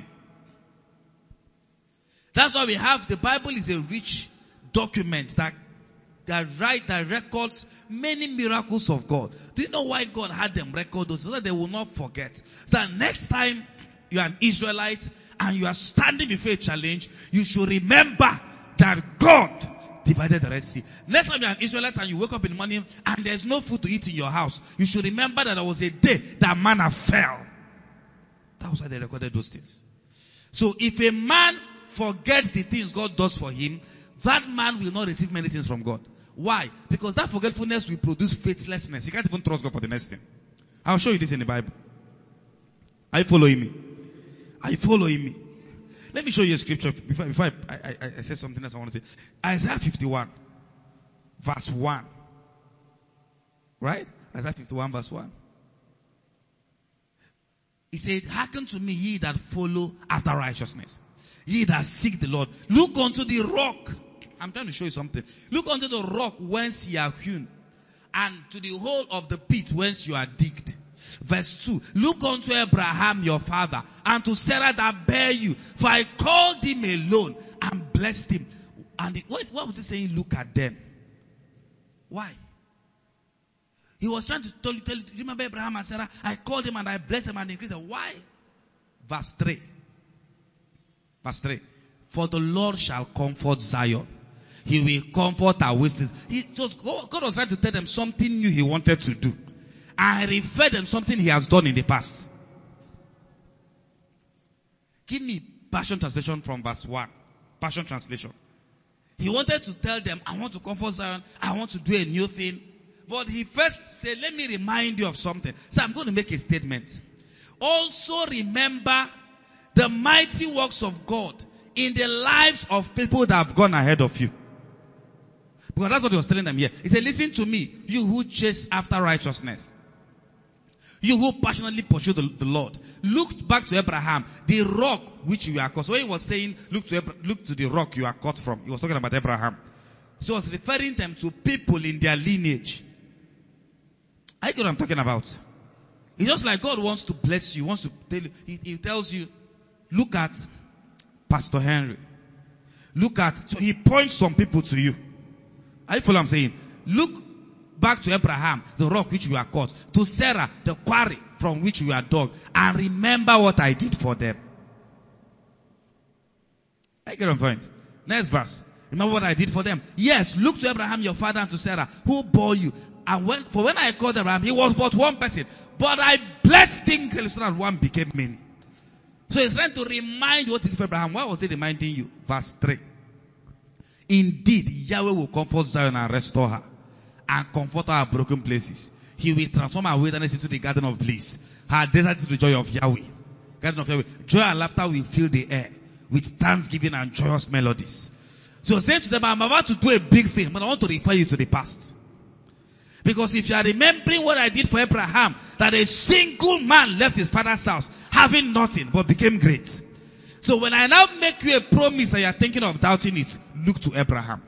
That's why we have, the Bible is a rich document that records many miracles of God. Do you know why God had them record those? So that they will not forget. So that next time you are an Israelite and you are standing before a challenge, you should remember that God divided the Red Sea. Next time you are an Israelite and you wake up in the morning and there's no food to eat in your house, you should remember that there was a day that manna fell. That was why they recorded those things. So if a man forgets the things God does for him, that man will not receive many things from God. Why? Because that forgetfulness will produce faithlessness. He can't even trust God for the next thing. I'll show you this in the Bible. Are you following me? Are you following me? Let me show you a scripture before I say something else I want to say. Isaiah 51, verse 1. Right? Isaiah 51, verse 1. He said, hearken to me, ye that follow after righteousness. Ye that seek the Lord. Look unto the rock. I'm trying to show you something. Look unto the rock whence ye are hewn, and to the hole of the pit whence you are digged. Verse 2. Look unto Abraham your father, and to Sarah that bare you. For I called him alone, and blessed him. And what was he saying? Look at them. Why? He was trying to tell you, remember Abraham and Sarah? I called him and I blessed them and increased them. Why? Verse 3. Verse 3. For the Lord shall comfort Zion. He will comfort our wastelands. God was trying to tell them something new He wanted to do. I referred them something He has done in the past. Give me Passion Translation from verse 1. Passion Translation. He wanted to tell them, I want to comfort Zion. I want to do a new thing. But he first said, let me remind you of something. So I'm going to make a statement. Also remember the mighty works of God in the lives of people that have gone ahead of you. Because that's what he was telling them here. He said, listen to me, you who chase after righteousness. You who passionately pursue the Lord. Look back to Abraham, the rock which you are caught. So when he was saying, look to the rock you are caught from, he was talking about Abraham. So he was referring them to people in their lineage. I get what I'm talking about. It's just like God wants to bless you, wants to tell you, he tells you, look at Pastor Henry. So he points some people to you. I follow what I'm saying. Look back to Abraham, the rock which you are caught. To Sarah, the quarry from which we are dug, and remember what I did for them. I get on point. Next verse. Remember what I did for them. Yes, look to Abraham your father and to Sarah, who bore you. And when I called Abraham, he was but one person. But I blessed him so that one became many. So he's trying to remind what he did for Abraham. Why was he reminding you? Verse 3. Indeed, Yahweh will comfort Zion and restore her, and comfort our broken places. He will transform our wilderness into the garden of bliss, her desert into the joy of Yahweh. Garden of Yahweh. Joy and laughter will fill the air with thanksgiving and joyous melodies. So saying to them, I'm about to do a big thing, but I want to refer you to the past. Because if you are remembering what I did for Abraham, that a single man left his father's house, having nothing, but became great. So when I now make you a promise and you are thinking of doubting it, look to Abraham.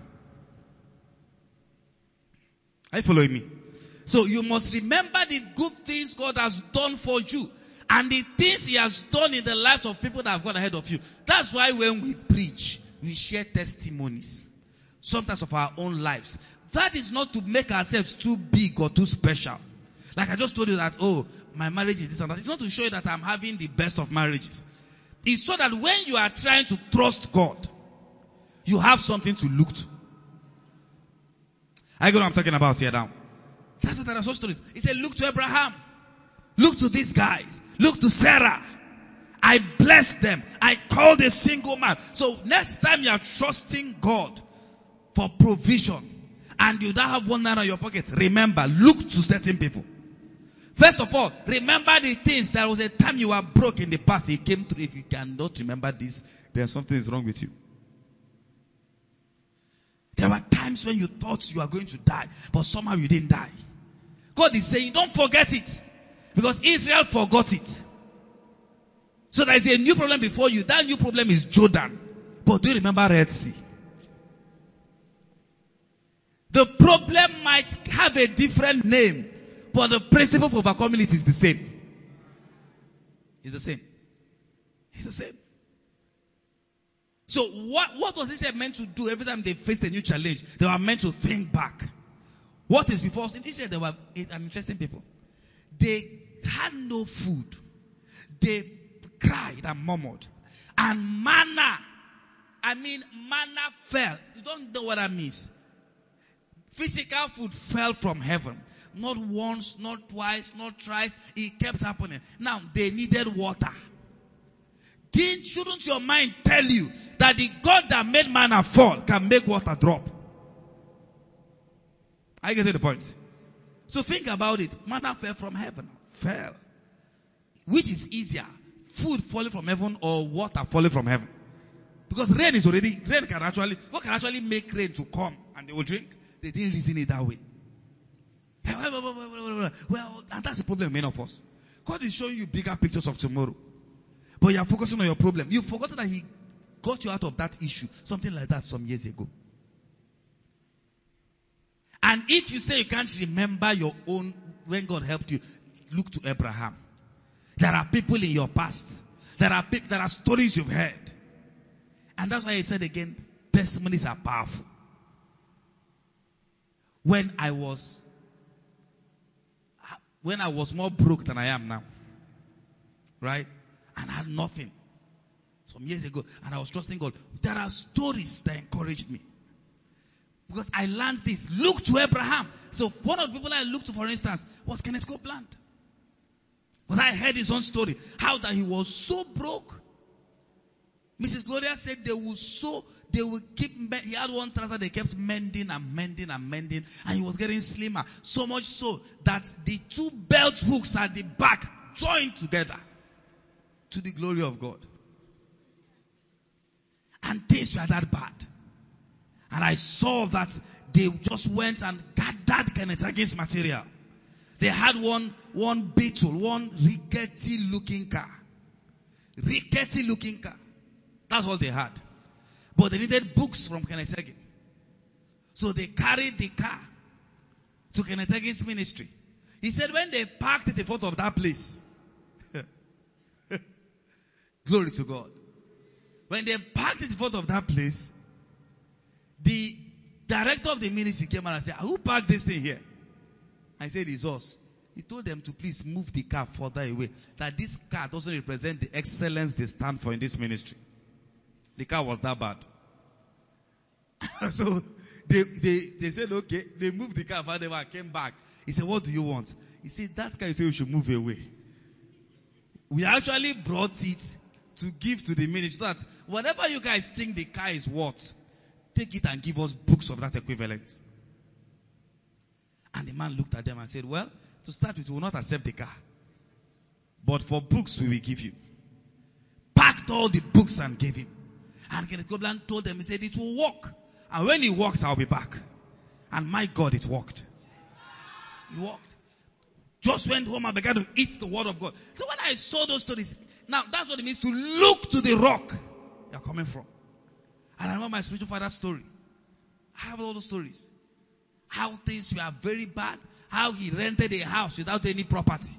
Are you following me? So you must remember the good things God has done for you, and the things He has done in the lives of people that have gone ahead of you. That's why when we preach, we share testimonies, sometimes of our own lives. That is not to make ourselves too big or too special. Like I just told you that, oh, my marriage is this and that. It's not to show you that I'm having the best of marriages. It's so that when you are trying to trust God, you have something to look to. I know what I'm talking about here now. That's what there are such stories. He said, look to Abraham. Look to these guys. Look to Sarah. I blessed them. I called a single man. So next time you are trusting God for provision and you don't have one naira in your pocket, remember, look to certain people. First of all, remember the things. There was a time you were broke in the past. He came through. If you cannot remember this, then something is wrong with you. There were times when you thought you were going to die, but somehow you didn't die. God is saying, don't forget it. Because Israel forgot it. So there is a new problem before you. That new problem is Jordan. But do you remember Red Sea? The problem might have a different name, but the principle for overcoming it is the same. It's the same. It's the same. So what was Israel meant to do every time they faced a new challenge? They were meant to think back. What is before us? In Israel, they were an interesting people. They had no food. They cried and murmured. And manna fell. You don't know what that means. Physical food fell from heaven. Not once, not twice, not thrice. It kept happening. Now, they needed water. Shouldn't your mind tell you that the God that made manna fall can make water drop? I get to the point. So think about it. Manna fell from heaven. Fell. Which is easier? Food falling from heaven or water falling from heaven? Because rain can actually make rain to come and they will drink. They didn't reason it that way. Well, and that's the problem with many of us. God is showing you bigger pictures of tomorrow. But you are focusing on your problem. You've forgotten that He got you out of that issue. Something like that some years ago. And if you say you can't remember your own, when God helped you, look to Abraham. There are people in your past. There are stories you've heard. And that's why He said again, testimonies are powerful. When I was more broke than I am now, right? And I had nothing some years ago, and I was trusting God. There are stories that encouraged me. Because I learned this. Look to Abraham. So one of the people I looked to, for instance, was Kenneth Copeland. When I heard his own story, how that he was so broke. Mrs. Gloria said they will keep, he had one trouser, they kept mending, and he was getting slimmer. So much so that the two belt hooks at the back joined together to the glory of God. And things were that bad. And I saw that they just went and gathered Kenneth Hagin's material. They had one Beetle, one rickety looking car. That's all they had. But they needed books from Kenneth Hagin. So they carried the car to Kenneth Hagin's ministry. He said when they parked it in front of that place, glory to God. When they parked it in front of that place, the director of the ministry came out and said, who parked this thing here? I said, it's us. he told them to please move the car further away. That this car doesn't represent the excellence they stand for in this ministry. The car was that bad. So they said, okay. They moved the car further away and came back. He said, what do you want? He said, that car, you say we should move away. We actually brought it to give to the ministry. That whatever you guys think the car is worth, take it and give us books of that equivalent. And the man looked at them and said, well, to start with, we will not accept the car. But for books, we will give you. Packed all the books and gave him. And Kenneth Copeland told them, he said, it will work. And when it works, I'll be back. And my God, it worked. It worked. Just went home and began to eat the word of God. So when I saw those stories, now that's what it means to look to the rock you're coming from. And I remember my spiritual father's story. I have all those stories. How things were very bad. How he rented a house without any property.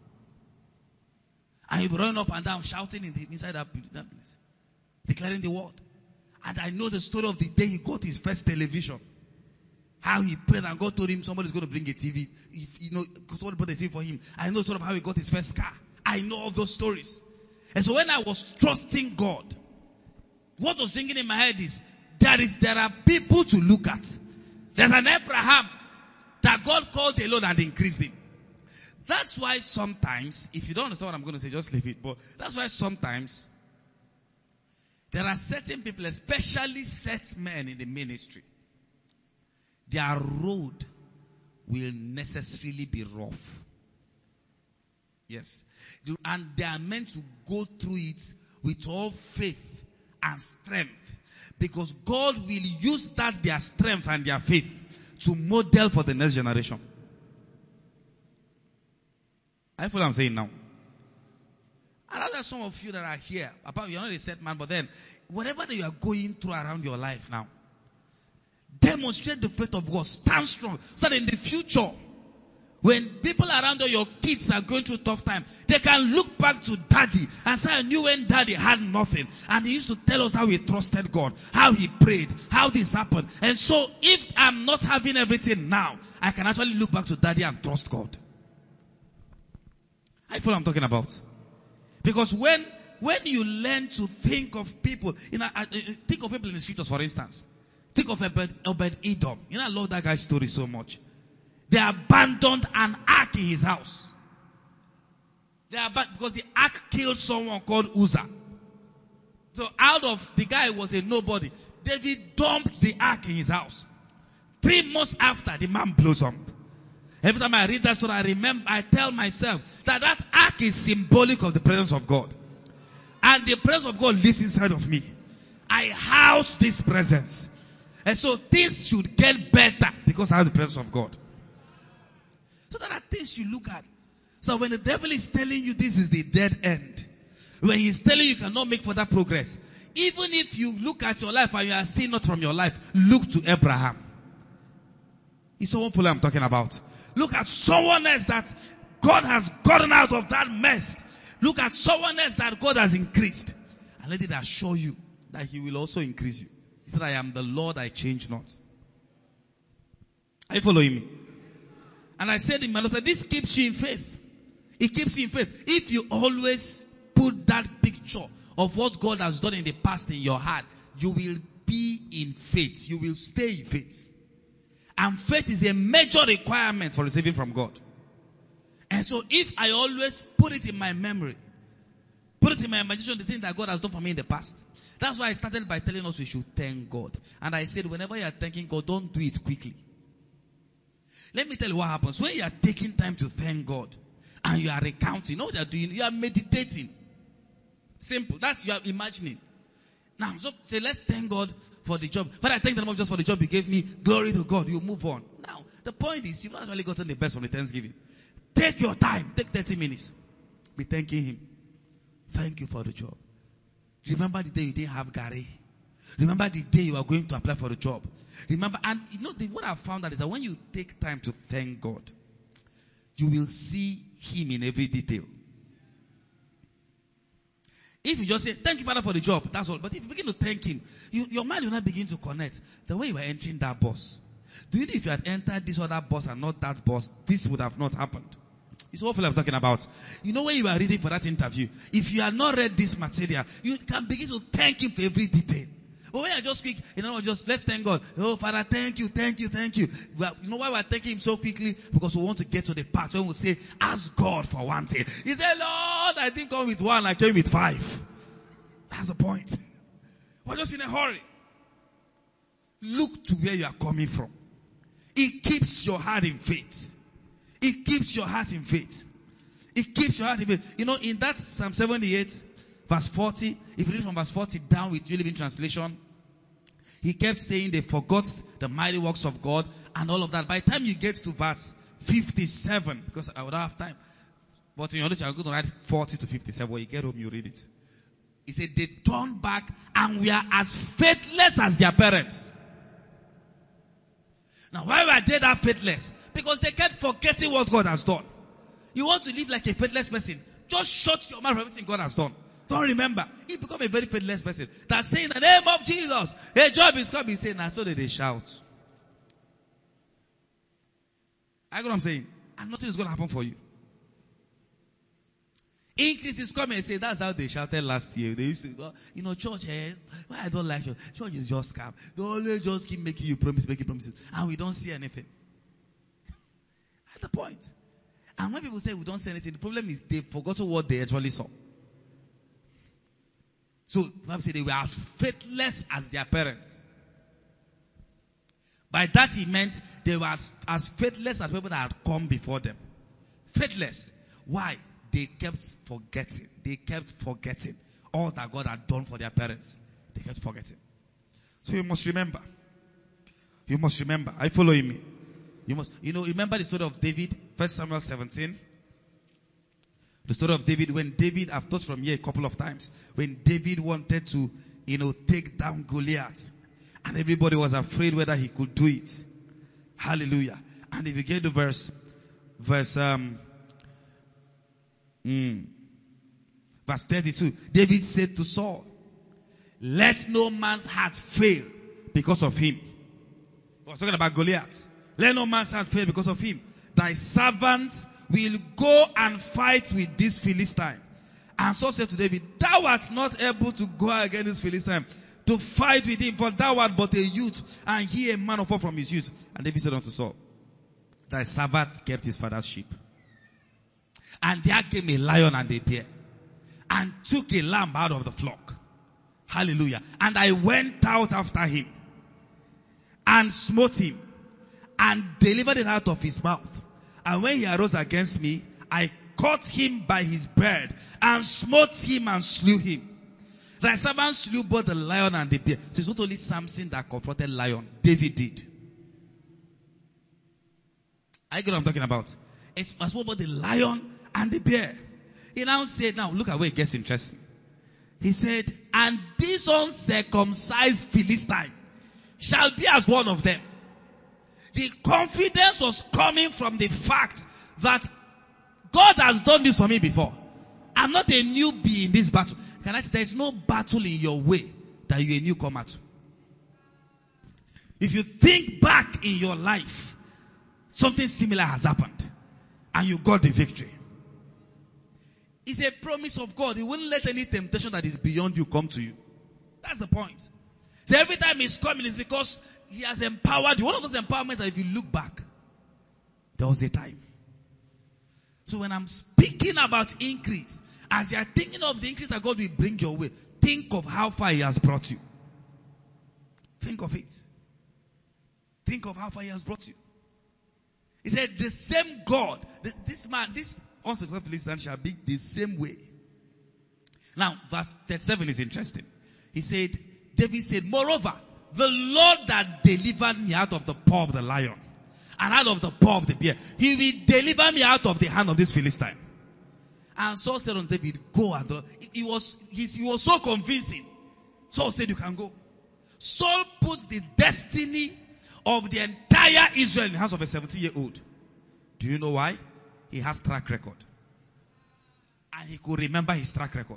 And he would run up and down shouting inside that place. Declaring the word. And I know the story of the day he got his first television. How he prayed and God told him somebody's going to bring a TV. Somebody brought a TV for him. I know the story of how he got his first car. I know all those stories. And so when I was trusting God, what was thinking in my head is, there are people to look at. There's an Abraham that God called alone and increased him. That's why sometimes, if you don't understand what I'm going to say, just leave it. But that's why sometimes, there are certain people, especially set men in the ministry, their road will necessarily be rough. Yes. And they are meant to go through it with all faith and strength. Because God will use that, their strength and their faith, to model for the next generation. I feel what I'm saying now. I know that some of you that are here, apart, you're not a set man, but then, whatever that you are going through around your life now, demonstrate the faith of God. Stand strong. So that in the future, when people around you, your kids are going through tough time, they can look back to daddy and say, I knew when daddy had nothing. And he used to tell us how he trusted God, how he prayed, how this happened. And so if I'm not having everything now, I can actually look back to daddy and trust God. I feel what I'm talking about. Because when you learn to think of people, think of people in the scriptures, for instance. Think of Obed-Edom. I love that guy's story so much. They abandoned an ark in his house. Because the ark killed someone called Uzzah. So out of the guy was a nobody, David dumped the ark in his house. 3 months after, the man blows up. Every time I read that story, I tell myself that ark is symbolic of the presence of God. And the presence of God lives inside of me. I house this presence. And so things should get better because I have the presence of God. So there are things you look at. So when the devil is telling you this is the dead end, when he's telling you cannot make further progress, even if you look at your life and you are seeing not from your life, look to Abraham. Is someone I'm talking about? Look at someone else that God has gotten out of that mess. Look at someone else that God has increased. And let it assure you that he will also increase you. He said, I am the Lord, I change not. Are you following me? And I said in my letter, this keeps you in faith. It keeps you in faith. If you always put that picture of what God has done in the past in your heart, you will be in faith. You will stay in faith. And faith is a major requirement for receiving from God. And so if I always put it in my memory, put it in my imagination, the things that God has done for me in the past. That's why I started by telling us we should thank God. And I said, whenever you are thanking God, don't do it quickly. Let me tell you what happens. When you are taking time to thank God, and you are recounting, you know what you are doing? You are meditating. Simple. You are imagining. Now, so say, let's thank God for the job. But I thank the Lord just for the job He gave me. Glory to God. You move on. Now, the point is, you've not actually gotten the best from the Thanksgiving. Take your time. Take 30 minutes. Be thanking Him. Thank you for the job. Remember the day you didn't have Gary. Remember the day you are going to apply for the job. Remember, and what I found out is that when you take time to thank God, you will see Him in every detail. If you just say, thank you, Father, for the job, that's all. But if you begin to thank Him, your mind will not begin to connect. The way you are entering that bus. Do you know if you had entered this other bus and not that bus, this would have not happened? It's what I'm talking about. You know, when you are reading for that interview, if you have not read this material, you can begin to thank him for every detail. But when I just quick, let's thank God. Oh, Father, thank you. Well, you know why we're thanking him so quickly? Because we want to get to the part when we say, ask God for one thing. He said, Lord, I didn't come with one, I came with 5. That's the point. We're just in a hurry. Look to where you are coming from. It keeps your heart in faith. It keeps your heart in faith. It keeps your heart in faith. You know, in that Psalm 78, verse 40, if you read from verse 40 down with New Living Translation, he kept saying they forgot the mighty works of God and all of that. By the time you get to verse 57, because I would have time, but in your knowledge, I'm going to write 40 to 57. When you get home, you read it. He said they turned back and we are as faithless as their parents. Now, why were they that faithless? Because they kept forgetting what God has done. You want to live like a faithless person? Just shut your mouth for everything God has done. Don't remember. You become a very faithless person. That's saying the name of Jesus. A job is coming. Say, now so they shout. I know what I'm saying. And nothing is going to happen for you. Increase is coming. Say, that's how they shouted last year. They used to go, church, why I don't like church. Church is just scam. They always just keep making you promises. And we don't see anything. That's the point. And when people say we don't see anything, the problem is they've forgotten what they actually saw. So, the Bible said they were as faithless as their parents. By that he meant they were as faithless as people that had come before them. Faithless. Why? They kept forgetting. They kept forgetting all that God had done for their parents. They kept forgetting. So you must remember. You must remember. Are you following me? You must, remember the story of David, 1 Samuel 17. The story of David, when David, I've taught from here a couple of times, when David wanted to, take down Goliath. And everybody was afraid whether he could do it. Hallelujah. And if you get to verse 32, David said to Saul, let no man's heart fail because of him. I was talking about Goliath. Let no man's heart fail because of him. Thy servant will go and fight with this Philistine. And Saul said to David, thou art not able to go against this Philistine to fight with him, for thou art but a youth, and he a man of war from his youth. And David said unto Saul, thy servant kept his father's sheep. And there came a lion and a bear, and took a lamb out of the flock. Hallelujah. And I went out after him, and smote him, and delivered it out of his mouth. And when he arose against me, I caught him by his beard, and smote him and slew him. Thy servant slew both the lion and the bear. So it's not only Samson that confronted lion. David did. I get what I'm talking about. It's as well about the lion and the bear. He now said, now look at where it gets interesting. He said, and this uncircumcised Philistine shall be as one of them. The confidence was coming from the fact that God has done this for me before. I'm not a newbie in this battle. Can I say there's no battle in your way that you're a newcomer to? If you think back in your life, something similar has happened and you got the victory. It's a promise of God. He wouldn't let any temptation that is beyond you come to you. That's the point. So every time he's coming, it's because he has empowered you. One of those empowerments that if you look back, there was a time. So when I'm speaking about increase, as you are thinking of the increase that God will bring your way, think of how far he has brought you. Think of it. Think of how far he has brought you. He said, the same God, this man, this uncircumcised Philistine shall be the same way. Now, verse 37 is interesting. He said, David said, moreover, the Lord that delivered me out of the paw of the lion and out of the paw of the bear, he will deliver me out of the hand of this Philistine. And Saul said unto David, go. And he was so convincing. Saul said, you can go. Saul puts the destiny of the entire Israel in the hands of a 17-year-old. Do you know why? He has track record. And he could remember his track record.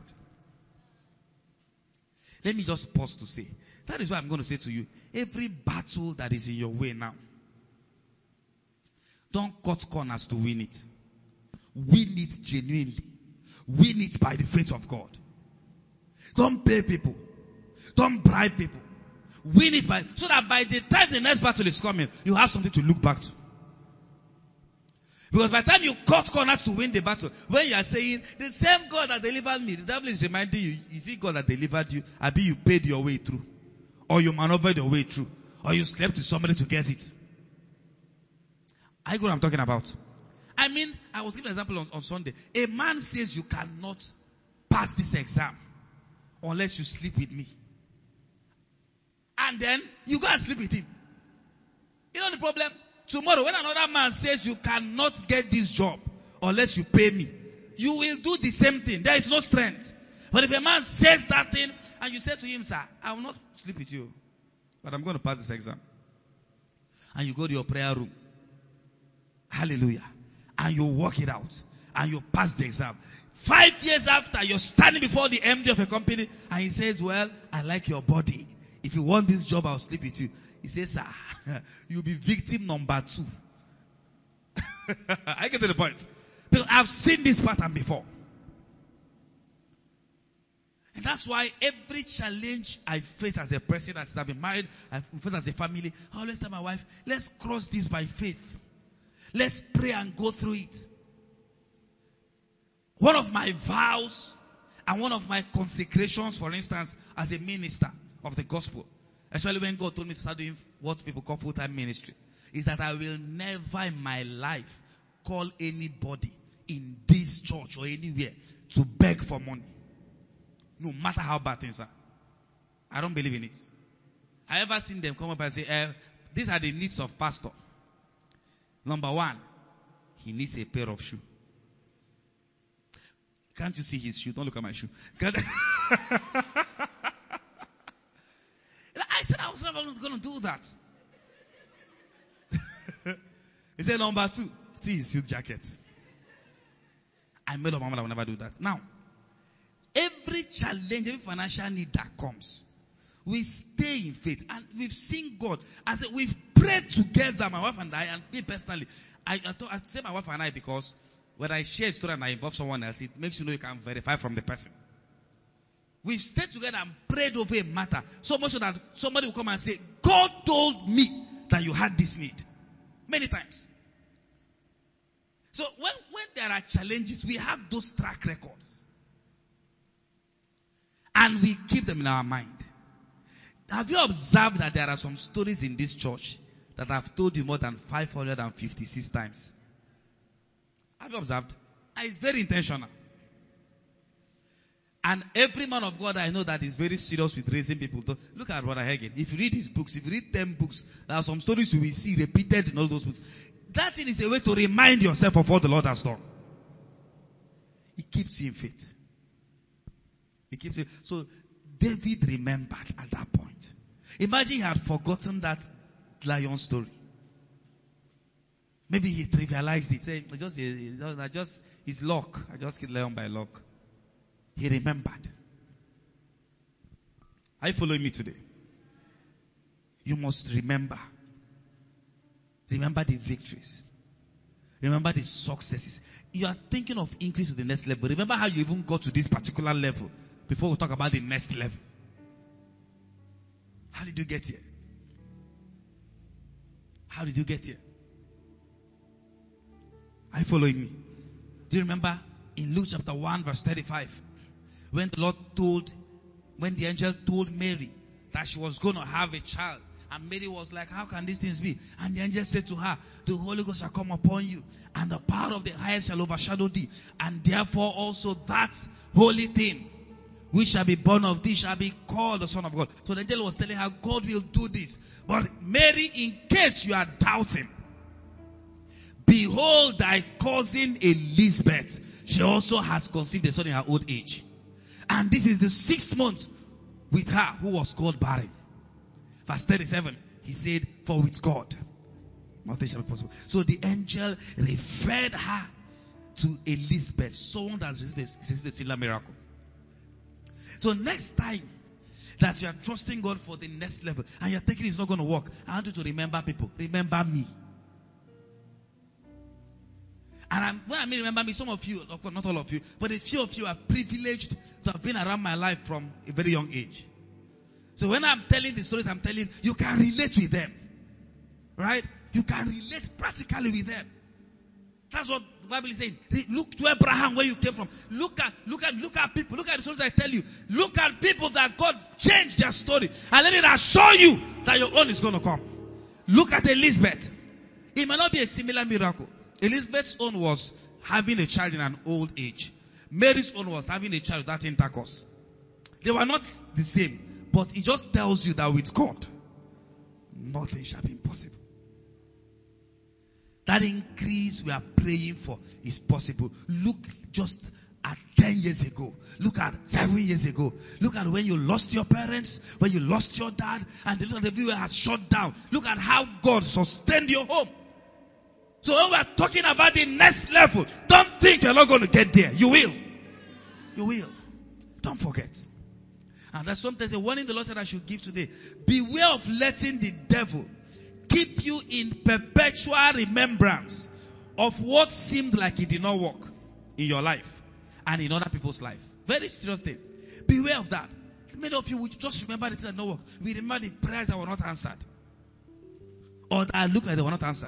Let me just pause to say, that is why I'm going to say to you, every battle that is in your way now, don't cut corners to win it. Win it genuinely. Win it by the faith of God. Don't pay people. Don't bribe people. Win it so that by the time the next battle is coming, you have something to look back to. Because by the time you cut corners to win the battle, when you are saying, the same God that delivered me, the devil is reminding you, is it God that delivered you? Maybe you paid your way through. Or you maneuvered your way through. Or you slept with somebody to get it. I know what I'm talking about. I mean, I was giving an example on Sunday. A man says you cannot pass this exam unless you sleep with me. And then you go and sleep with him. You know the problem? Tomorrow, when another man says you cannot get this job unless you pay me, you will do the same thing. There is no strength. But if a man says that thing and you say to him, sir, I will not sleep with you, but I'm going to pass this exam. And you go to your prayer room. Hallelujah. And you work it out. And you pass the exam. 5 years after, you're standing before the MD of a company and he says, well, I like your body. If you want this job, I'll sleep with you. He says, sir, you'll be victim number 2. I get to the point. Because I've seen this pattern before. And that's why every challenge I face as a person, as I've been married, I face as a family, I always tell my wife, let's cross this by faith. Let's pray and go through it. One of my vows and one of my consecrations, for instance, as a minister of the gospel, especially when God told me to start doing what people call full-time ministry, is that I will never in my life call anybody in this church or anywhere to beg for money. No matter how bad things are. I don't believe in it. I ever seen them come up and say, these are the needs of pastor. Number 1, he needs a pair of shoes. Can't you see his shoe? Don't look at my shoe. I said I was never going to do that. He said, number 2, see his suit jacket. I made up my mind I will never do that. Now, every challenge, every financial need that comes, we stay in faith. And we've seen God. I said, we've prayed together, my wife and I, and me personally. I say my wife and I because when I share a story and I involve someone else, it makes you know you can verify from the person. We've stayed together and prayed over a matter. So much so that somebody will come and say, God told me that you had this need. Many times. So when there are challenges, we have those track records. And we keep them in our mind. Have you observed that there are some stories in this church that I've told you more than 556 times? Have you observed? And it's very intentional. And every man of God I know that is very serious with raising people. Look at Brother Hagin. If you read his books, if you read 10 books, there are some stories you will see repeated in all those books. That thing is a way to remind yourself of what the Lord has done. It keeps you in faith. It keeps you. So David remembered at that point. Imagine he had forgotten that lion story. Maybe he trivialized it. Saying, just his luck. I just killed lion by luck. He remembered. Are you following me today? You must remember. Remember the victories. Remember the successes. You are thinking of increase to the next level. Remember how you even got to this particular level before we talk about the next level. How did you get here? How did you get here? Are you following me? Do you remember in Luke chapter 1 verse 35? When the angel told Mary that she was going to have a child. And Mary was like, how can these things be? And the angel said to her, the Holy Ghost shall come upon you, and the power of the highest shall overshadow thee. And therefore also that holy thing which shall be born of thee shall be called the Son of God. So the angel was telling her, God will do this. But Mary, in case you are doubting, behold thy cousin Elizabeth, she also has conceived a son in her old age. And this is the 6th month with her who was called barren. Verse 37, he said, for with God, nothing shall be possible. So the angel referred her to Elizabeth, someone that has received a similar miracle. So next time that you are trusting God for the next level, and you're thinking it's not going to work, I want you to remember people. Remember me. And when I mean remember me, some of you, of course not all of you, but a few of you are privileged to have been around my life from a very young age. So when I'm telling the stories I'm telling, you can relate with them. Right? You can relate practically with them. That's what the Bible is saying. Look to Abraham, where you came from. Look at people. Look at the stories I tell you. Look at people that God changed their story. And let it assure you that your own is going to come. Look at Elizabeth. It may not be a similar miracle. Elizabeth's own was having a child in an old age. Mary's own was having a child without intercourse. They were not the same. But it just tells you that with God, nothing shall be impossible. That increase we are praying for is possible. Look just at 10 years ago. Look at 7 years ago. Look at when you lost your parents, when you lost your dad, and the everywhere has shut down. Look at how God sustained your home. So when we are talking about the next level, don't think you're not going to get there. You will. You will. Don't forget. And that's sometimes a warning the Lord said I should give today. Beware of letting the devil keep you in perpetual remembrance of what seemed like it did not work in your life and in other people's life. Very serious thing. Beware of that. Many of you will just remember the things that did not work. We remember the prayers that were not answered. Or that looked like they were not answered.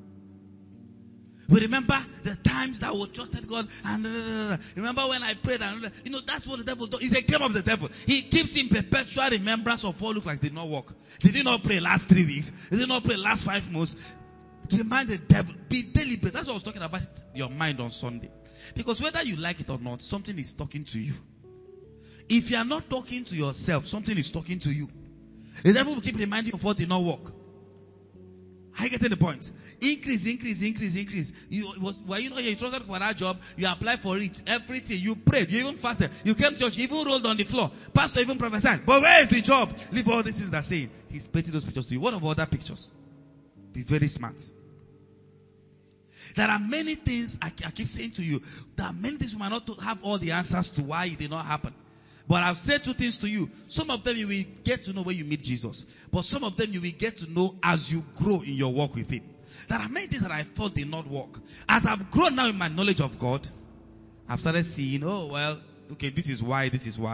We remember the times that we trusted God and remember when I prayed and that's what the devil does. It's a game of the devil. He keeps in perpetual remembrance of what looked like did not work. Did he not pray last 3 weeks? Did he not pray last 5 months? Remind the devil. Be deliberate. That's what I was talking about your mind on Sunday. Because whether you like it or not, something is talking to you. If you are not talking to yourself, something is talking to you. The devil will keep reminding you of what did not work. Are you getting the point? Increase. Were you not here? You trusted for that job. You applied for it. Everything. You prayed. You even fasted. You came to church. You even rolled on the floor. Pastor even prophesied. But where is the job? Leave all these things that saying. He's painting those pictures to you. What about other pictures? Be very smart. There are many things I keep saying to you. There are many things you might not have all the answers to why it did not happen. But I've said 2 things to you. Some of them you will get to know when you meet Jesus. But some of them you will get to know as you grow in your walk with Him. There are many things that I thought did not work. As I've grown now in my knowledge of God, I've started seeing, this is why.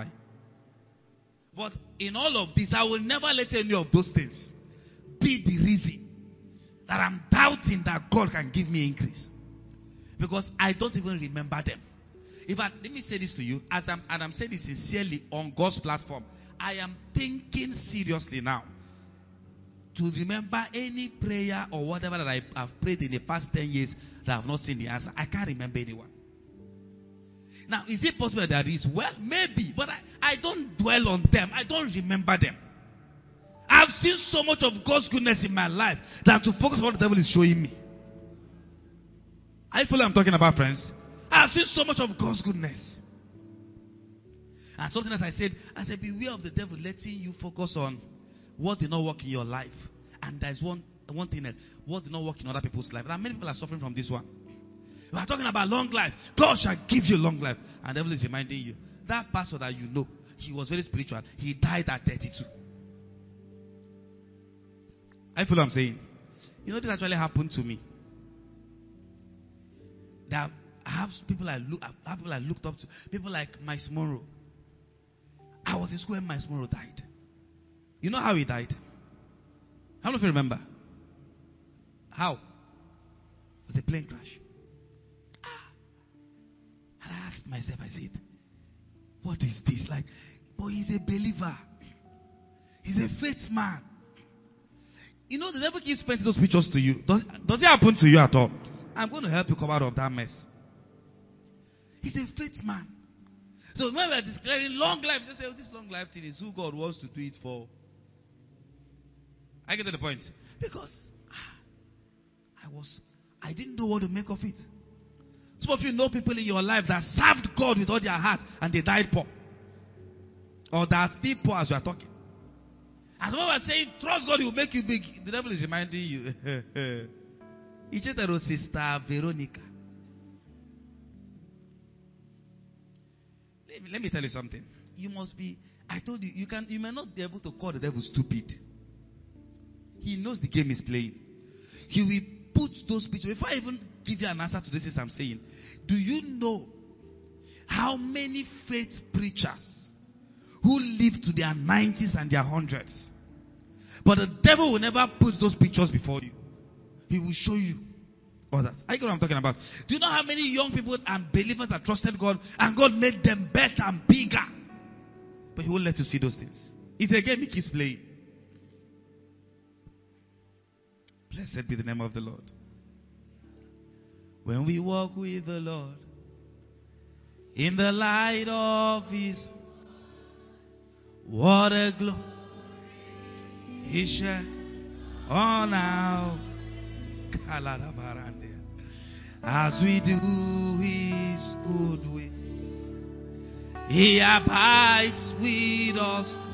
But in all of this, I will never let any of those things be the reason that I'm doubting that God can give me increase. Because I don't even remember them. In fact, let me say this to you, and I'm saying this sincerely on God's platform. I am thinking seriously now to remember any prayer or whatever that I have prayed in the past 10 years that I have not seen the answer. I can't remember anyone. Now, is it possible that there is? Well, maybe, but I don't dwell on them. I don't remember them. I've seen so much of God's goodness in my life that to focus on what the devil is showing me. Are you following what I'm talking about, friends? I've seen so much of God's goodness. And something as I said, beware of the devil letting you focus on what did not work in your life. And there's one thing else. What did not work in other people's life. There are many people are suffering from this one. We are talking about long life. God shall give you long life. And the devil is reminding you. That pastor that you know, he was very spiritual. He died at 32. I feel what I'm saying. This actually happened to me. I have people I looked up to. People like Miles Monroe. I was in school when Miles Monroe died. You know how he died? How many of you remember? How? It was a plane crash. And I asked myself, I said, what is this? But he's a believer. He's a faith man. The devil keeps painting those pictures to you. Does it happen to you at all? I'm going to help you come out of that mess. He's a faith man. So when we are declaring long life, they say, this long life thing is who God wants to do it for. I get to the point. Because I didn't know what to make of it. Some of you know people in your life that served God with all their heart and they died poor. Or that are still poor as we are talking. As when we are saying, trust God, He will make you big. The devil is reminding you. Sister Veronica. Let me tell you something. You must be, I told you, you may not be able to call the devil stupid. He knows the game he's playing. He will put those pictures, before I even give you an answer to this I'm saying. Do you know how many faith preachers who live to their 90s and their 100s? But the devil will never put those pictures before you. He will show you others. I get what I'm talking about. Do you know how many young people and believers that trusted God and God made them better and bigger? But He won't let you see those things. It's a game He keeps playing. Blessed be the name of the Lord. When we walk with the Lord in the light of His, what a glory He shed on our as we do His good will. He abides with us.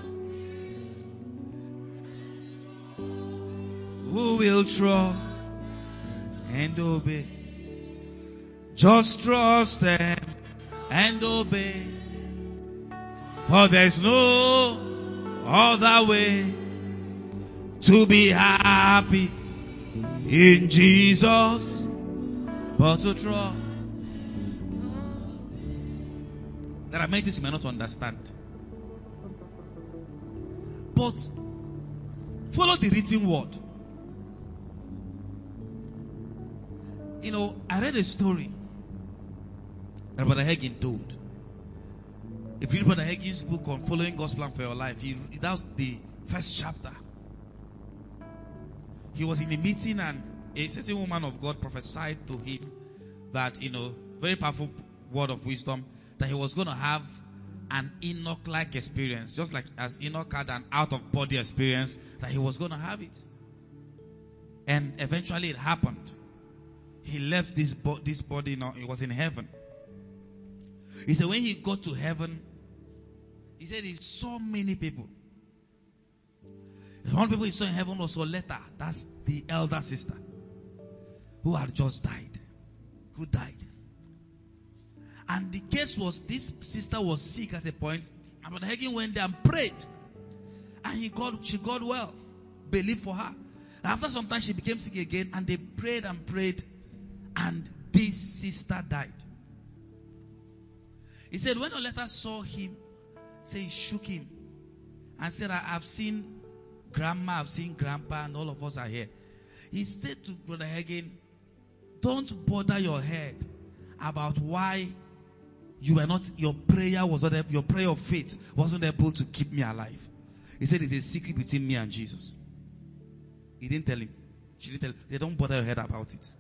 Who will trust and obey? Just trust Him and obey. For there's no other way to be happy in Jesus but to trust. There are many things you may not understand. But follow the written word. You know, I read a story that Brother Hagin told. If you read Brother Hagin's book on following God's plan for your life, that was the first chapter. He was in a meeting and a certain woman of God prophesied to him that, very powerful word of wisdom, that he was going to have an Enoch-like experience, just like as Enoch had an out-of-body experience, that he was going to have it. And eventually it happened. He left this body, he was in heaven. He said when he got to heaven, he said he saw many people. One people he saw in heaven was Oleta, that's the elder sister, who had just died. Who died. And the case was, this sister was sick at a point, and Brother Hagin went there and prayed. And she got well. Believed for her. After some time she became sick again, and they prayed and prayed, and this sister died. He said when Oleta saw him, he shook him and said, I've seen Grandma, I've seen Grandpa, and all of us are here. He said to Brother Hagin, don't bother your head about why your prayer of faith wasn't able to keep me alive. He said it's a secret between me and Jesus. He didn't tell him. She didn't tell him. They don't bother your head about it.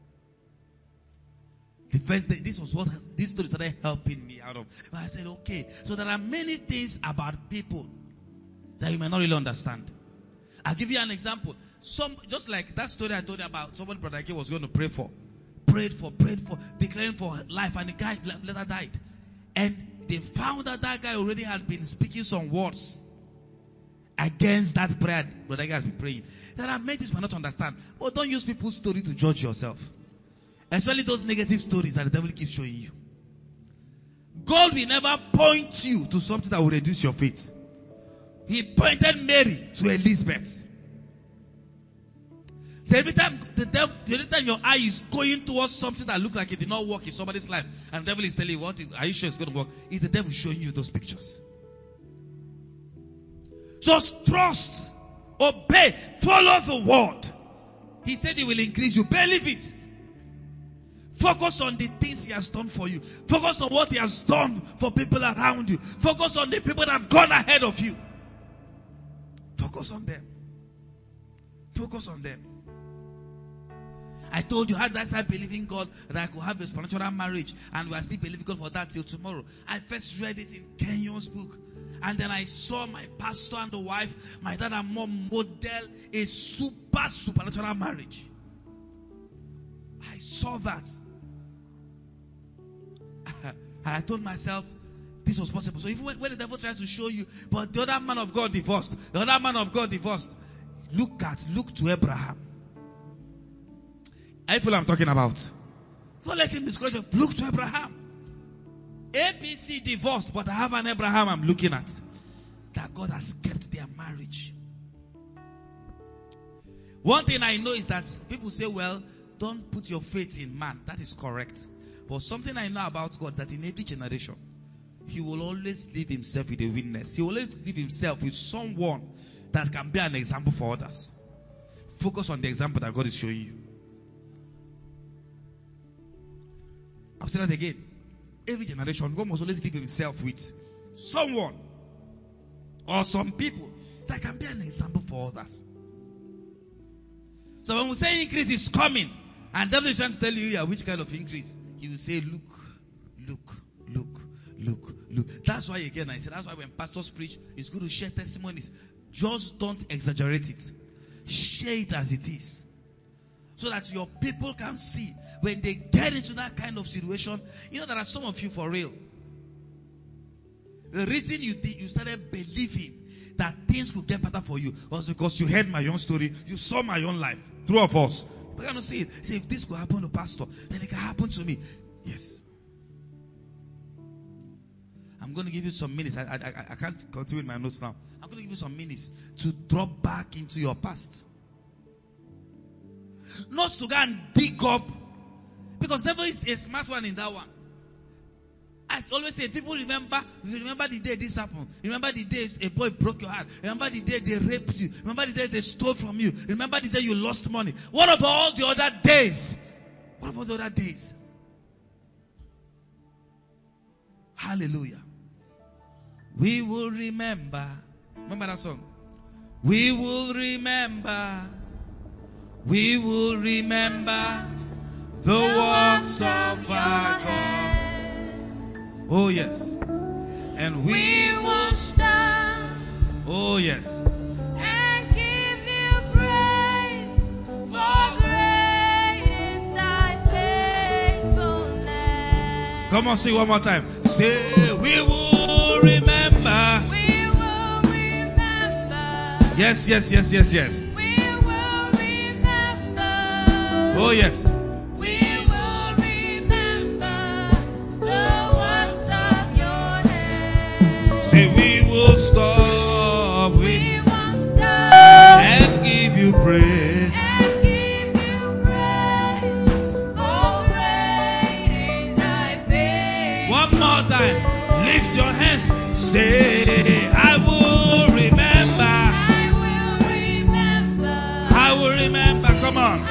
The first day, this story started helping me out of. But I said, okay, so there are many things about people that you may not really understand. I'll give you an example. Just like that story I told you about, somebody Brother Ike was going to pray for. Prayed for, declaring for life, and the guy later died. And they found that guy already had been speaking some words against that prayer Brother Ike has been praying. There are many things you may not understand. But don't use people's story to judge yourself. Especially those negative stories that the devil keeps showing you. God will never point you to something that will reduce your faith. He pointed Mary to Elizabeth. So every time the only time your eye is going towards something that looks like it did not work in somebody's life, and the devil is telling you, are you sure it's going to work? It's the devil showing you those pictures. Just trust, obey, follow the word. He said he will increase you. Believe it. Focus on the things He has done for you. Focus on what He has done for people around you. Focus on the people that have gone ahead of you. Focus on them. Focus on them. I told you, how did I start believing God that I could have a supernatural marriage, and we are still believing God for that till tomorrow? I first read it in Kenyon's book, and then I saw my pastor and the wife, my dad and mom, model a supernatural marriage. I saw that. I told myself this was possible. So even when the devil tries to show you, but the other man of God divorced, look to Abraham. I feel I'm talking about. Don't let him discourage you. Look to Abraham. ABC divorced, but I have an Abraham I'm looking at. That God has kept their marriage. One thing I know is that people say, well, don't put your faith in man. That is correct. But something I know about God, that in every generation, He will always leave Himself with a witness. He will always leave Himself with someone that can be an example for others. Focus on the example that God is showing you. I'll say that again. Every generation, God must always leave Himself with someone or some people that can be an example for others. So when we say increase is coming, and devil is trying to tell you, yeah, which kind of increase, He will say, look. That's why, again, I said, that's why when pastors preach, it's good to share testimonies. Just don't exaggerate it. Share it as it is. So that your people can see when they get into that kind of situation. You know, there are some of you for real. The reason you started believing that things could get better for you was because you heard my own story. You saw my own life. True of us. We're going to see it. Say, if this could happen to pastor, then it can happen to me. Yes. I'm going to give you some minutes. I can't continue with my notes now. I'm going to give you some minutes to drop back into your past. Not to go and dig up. Because devil is a smart one in that one. I always say, people remember the day this happened. Remember the days a boy broke your heart. Remember the day they raped you. Remember the day they stole from you. Remember the day you lost money. What about all the other days? What about the other days? Hallelujah. We will remember. Remember that song? We will remember. We will remember the works of our God. Oh yes. And we will stand. Oh yes. And give you praise, for great is thy faithfulness. Come on, sing one more time. Say, we will remember. We will remember. Yes. We will remember. Oh yes. We will remember the works of your hands. Say, we will stop. We will stop And give you praise. and give you praise, for great is thy faithfulness. One more time. Lift your hands. Say, I will remember. I will remember. Come on.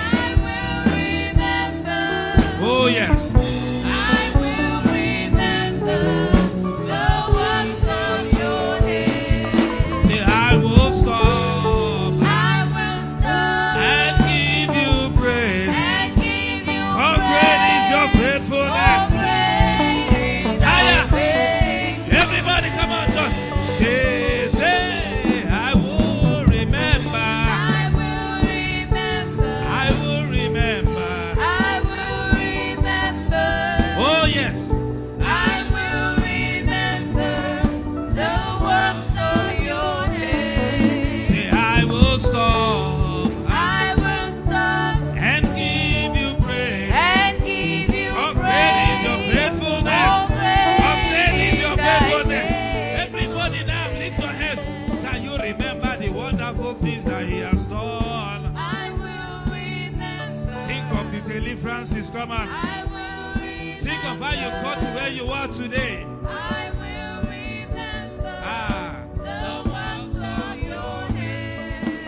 Oh yes. I will remember the works of your hands. Say, I will stop I will stop and give you praise. and give you How great is your faithfulness? Higher. Faithfulness. Everybody, come on, church. Say, I will remember. I will remember. I will remember. I will remember. Oh yes. I will remember the works of your hands. Say, I will stop I will stop and give you praise. and give you How great is your praise. faithfulness? How great How great is your thy faithfulness? faithfulness. Everybody now, lift your head. Can you remember the wonderful things that He has done? I will remember. Think of the deliverances. Come on. I will remember. Think of how you got to where you are today. I will remember the works of your hands.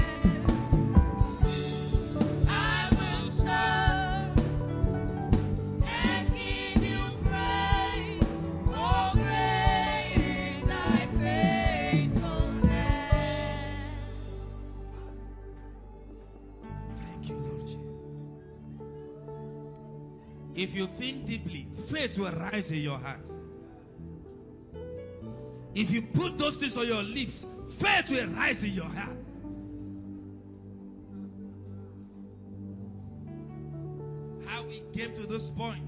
I will stop and give you praise, for great is thy faithfulness. Thank you, Lord Jesus. If you think deeply, faith will rise in your heart. If you put those things on your lips, faith will rise in your heart. How we came to this point.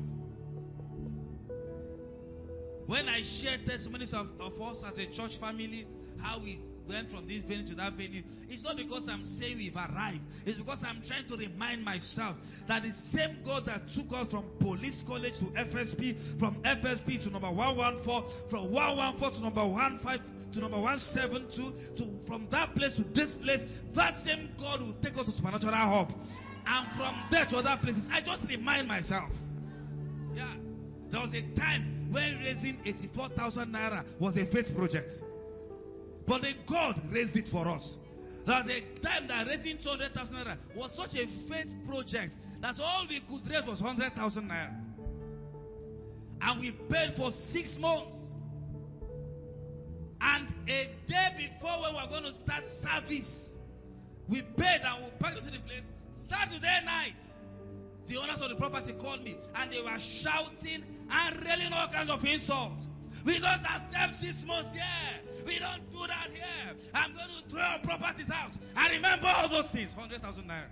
When I share testimonies of us as a church family, how we went from this venue to that venue, it's not because I'm saying we've arrived. It's because I'm trying to remind myself that the same God that took us from police college to FSP, from FSP to number 114, from 114 to number 15 to number 172, to from that place to this place, that same God will take us to Supernatural Hub. And from there to other places, I just remind myself. Yeah. There was a time when raising 84,000 naira was a faith project. But then God raised it for us. There was a time that raising 200,000 naira was such a faith project that all we could raise was 100,000 naira. And we paid for 6 months. And a day before when we were going to start service, we paid and we packed into the place. Saturday night, the owners of the property called me and they were shouting and railing all kinds of insults. We don't accept 6 months here. We don't do that here. I'm going to throw our properties out. I remember all those things. 100,000 naira.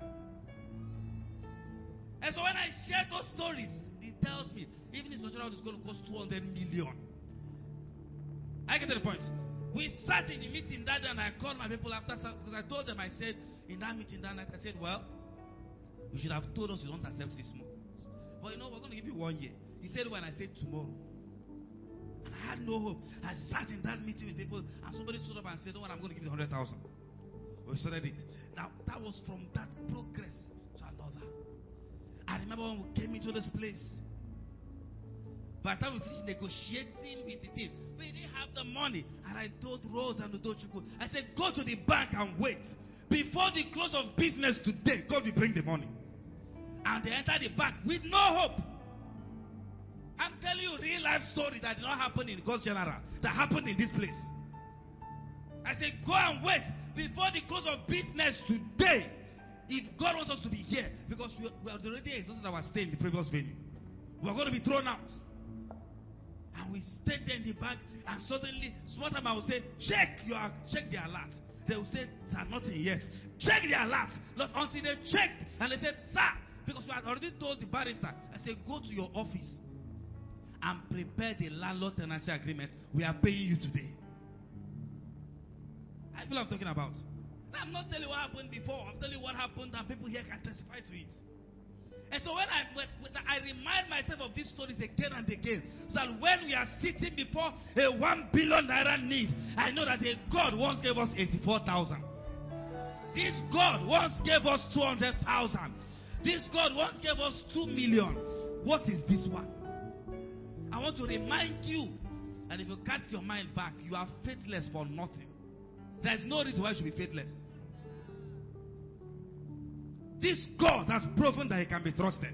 And so when I share those stories, it tells me even if natural is going to cost 200 million. I get to the point. We sat in the meeting that day and I called my people after because I told them, I said in that meeting that night, I said, well, you should have told us you don't accept 6 months. But we're going to give you 1 year. He said when I said tomorrow. And I had no hope. I sat in that meeting with people and somebody stood up and said, oh, I'm going to give you 100,000. We started it. Now, that was from that progress to another. I remember when we came into this place. By the time we finished negotiating with the team, we didn't have the money. And I told Rose and Udochukwu, I said, go to the bank and wait. Before the close of business today, God will bring the money. And they entered the bank with no hope. I'm telling you a real life story that did not happen in God's General. That happened in this place. I said, go and wait. Before the close of business today, if God wants us to be here, because we are already exhausted our stay in the previous venue. We are going to be thrown out. And we stayed there in the bank, and suddenly, small time I will say, check the alert. They will say, sir, nothing yet. Check the alert. Not until they checked. And they said, sir, because we had already told the barrister, I said, go to your office and prepare the landlord tenancy agreement. We are paying you today. I feel I'm talking about. I'm not telling you what happened before. I'm telling you what happened, and people here can testify to it. And so when I remind myself of these stories again and again, so that when we are sitting before a 1 billion naira need, I know that a God once gave us 84,000. This God once gave us 200,000. This God once gave us 2 million. What is this one? I want to remind you, and if you cast your mind back, you are faithless for nothing. There is no reason why you should be faithless. This God has proven that he can be trusted.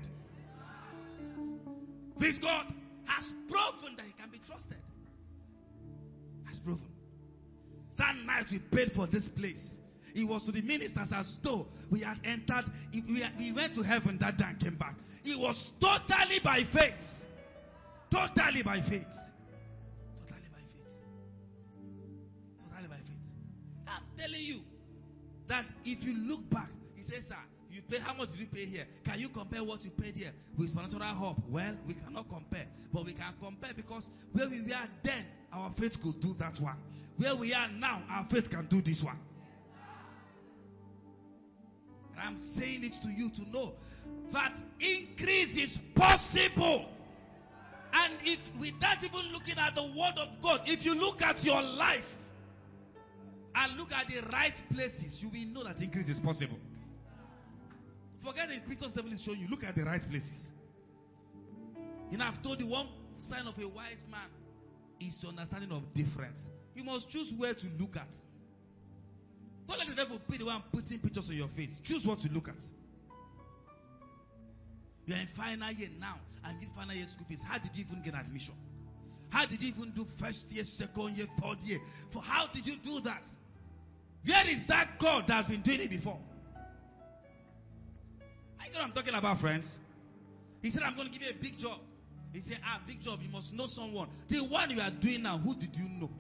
This God has proven that he can be trusted. Has proven. That night we paid for this place. It was to the ministers as though we had entered. We went to heaven that day and came back. It was totally by faith. Totally by faith. Totally by faith. Totally by faith. I'm telling you that if you look back, he says, sir, you pay, how much did you pay here? Can you compare what you paid here with Supernatural Hub? Well, we cannot compare. But we can compare because where we were then, our faith could do that one. Where we are now, our faith can do this one. And I'm saying it to you to know that increase is possible. And if without even looking at the word of God, if you look at your life and look at the right places, you will know that increase is possible. Forget the pictures the devil is showing you. Look at the right places. You know, I've told you one sign of a wise man is the understanding of difference. You must choose where to look at. Don't let the devil be the one putting pictures on your face. Choose what to look at. You are in final year now, and this final year school fees. How did you even get admission? How did you even do first year, second year, third year? For how did you do that? Where is that God that has been doing it before? I know what I'm talking about, friends. He said, I'm going to give you a big job. He said, big job, you must know someone. The one you are doing now, who did you know?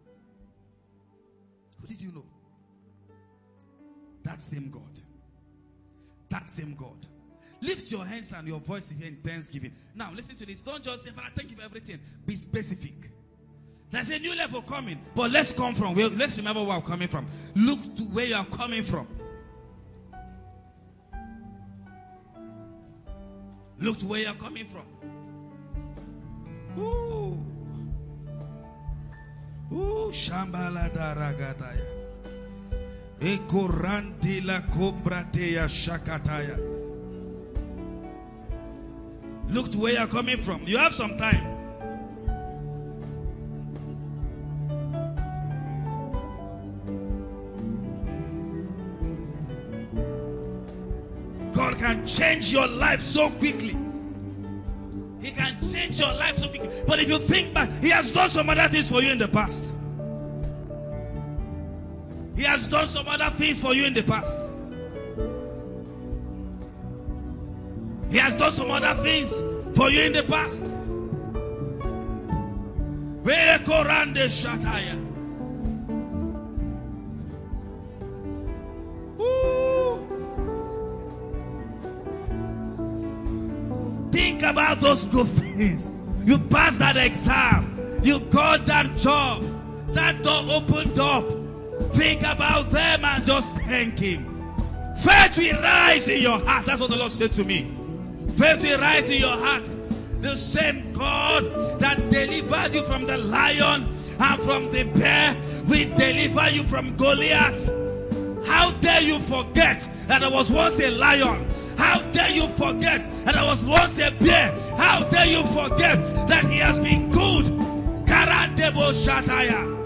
Who did you know? That same God. That same God. Lift your hands and your voice here in thanksgiving. Now, listen to this. Don't just say, Father, thank you for everything. Be specific. There's a new level coming. But let's come from where, let's remember where I'm coming from. Look to where you are coming from. Look to where you are coming from. Ooh. Ooh, Shambhala Daragataya. Ekorandila kombrateya shakataya. Look to where you're coming from. You have some time. God can change your life so quickly. He can change your life so quickly. But if you think back, He has done some other things for you in the past. He has done some other things for you in the past. He has done some other things for you in the past. Think about those good things. You passed that exam. You got that job. That door opened up. Think about them and just thank Him. Faith will rise in your heart. That's what the Lord said to me. Faith will rise in your heart. The same God that delivered you from the lion and from the bear will deliver you from Goliath. How dare you forget that I was once a lion? How dare you forget that I was once a bear? How dare you forget that He has been good? Karadebo Shataya.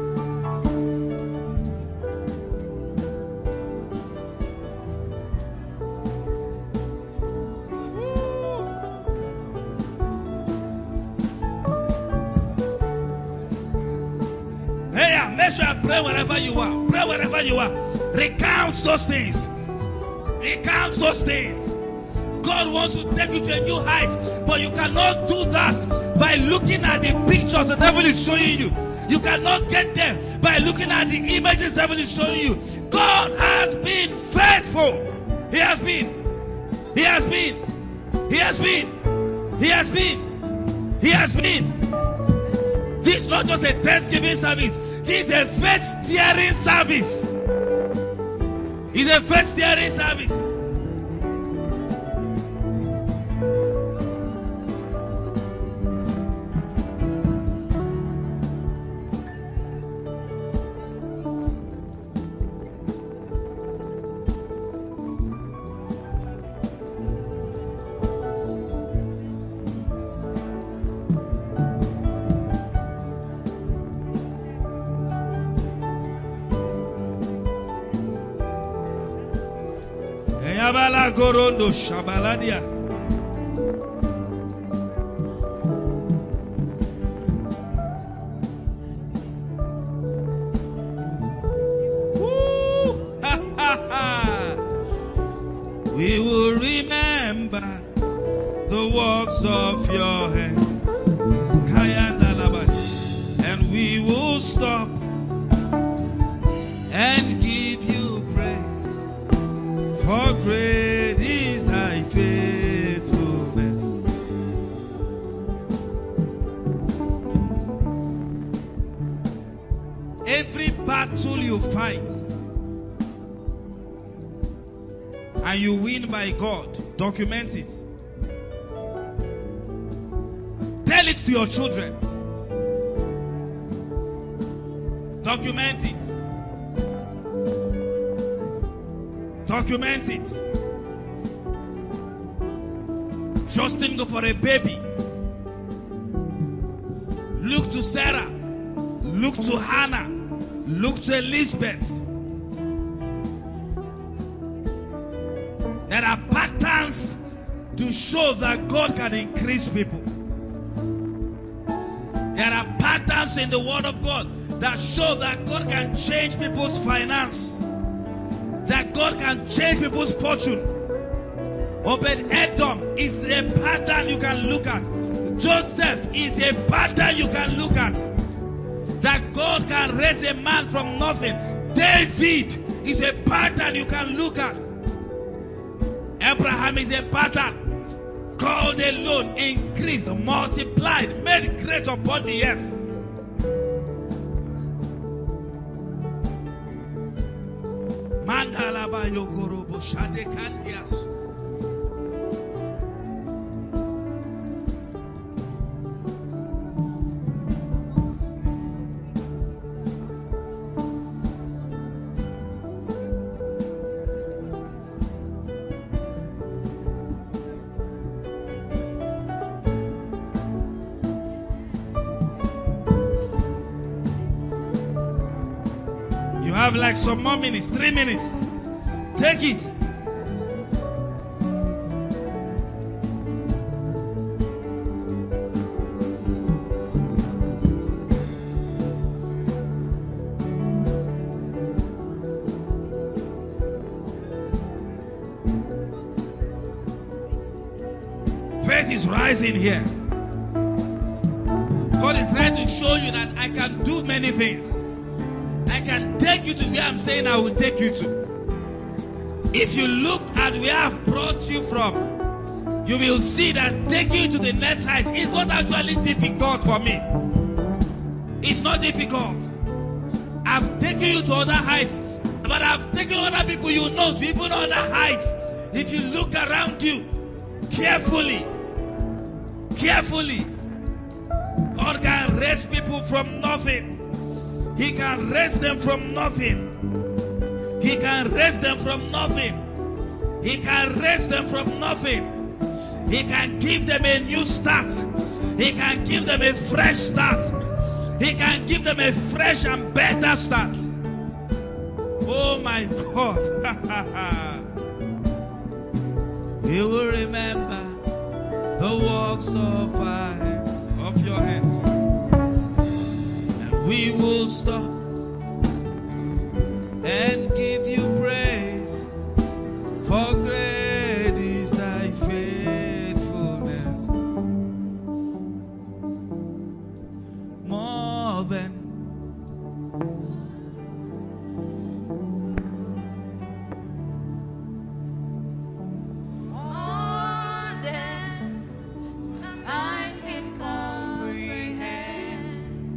Make sure I pray wherever you are. Pray wherever you are. Recount those things. Recount those things. God wants to take you to a new height, but you cannot do that by looking at the pictures the devil is showing you. You cannot get there by looking at the images the devil is showing you. God has been faithful. He has been. He has been. He has been. He has been. He has been. This is not just a Thanksgiving service. This is a faith steering service. It's a faith steering service. Gorondo Shabaladia. We will remember the works of your hands. And we will stop and give you praise for grace. Battle you fight and you win by God, document it. Tell it to your children. Document it. Document it. Trusting God for a baby. Look to Sarah. Look to Hannah. Look to Elizabeth. There are patterns to show that God can increase people. There are patterns in the Word of God that show that God can change people's finance. That God can change people's fortune. Obed-Edom is a pattern you can look at. Joseph is a pattern you can look at. That God can raise a man from nothing. David is a pattern you can look at. Abraham is a pattern. God alone increased, multiplied, made great upon the earth. Mandalaba yogorobo shade kandias. have like some more minutes, 3 minutes. Take it. Faith is rising here. God is trying to show you that I can do many things. I can take you to where I'm saying I will take you to. If you look at where I've brought you from, you will see that taking you to the next height is not actually difficult for me. It's not difficult. I've taken you to other heights, but I've taken other people you know to even other heights. If you look around you carefully, God can raise people from nothing. He can raise them from nothing. He can raise them from nothing. He can raise them from nothing. He can give them a new start. He can give them a fresh start. He can give them a fresh and better start. Oh my God. You will remember the works of your hands. And we will stop and give you praise, for great is thy faithfulness. More than I can comprehend.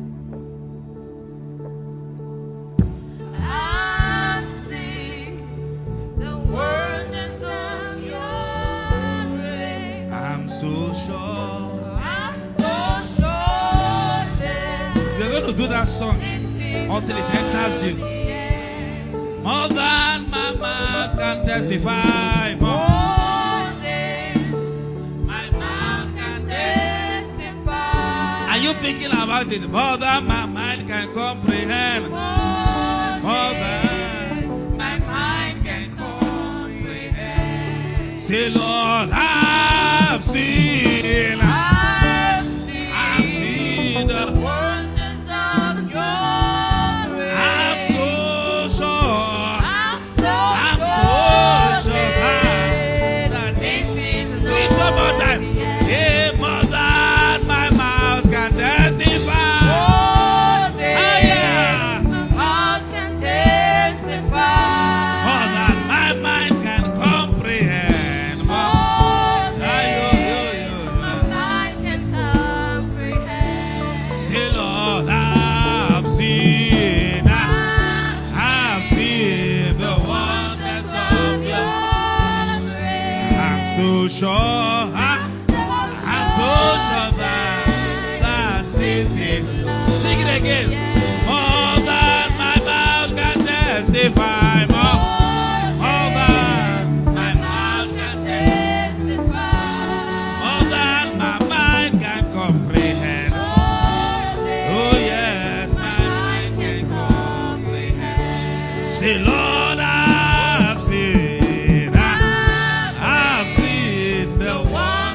I've seen the wonders of your grace. I'm so sure. I'm so sure that We're going to do that song until it enters you. More than my mouth can testify. More My mouth can testify. Are you thinking about it? More than my mind can comprehend. More than my mind can comprehend. say, Lord, I've seen the wonders of your grace. I'm so sure. I'm so sure that this is do it one more time. Yeah, more than my mouth can testify. Yeah. my mouth can testify. More than my mind can comprehend. More Ay, than my yo. mind can comprehend. Say, Lord, I've seen the wonders of your. I'm so sure. I'm so sure that this is. Sing it again. More than my mouth can testify. More than my mouth can testify. More than my mind can comprehend. Oh yes, my mind can comprehend. Say, Lord, I've seen the wonders.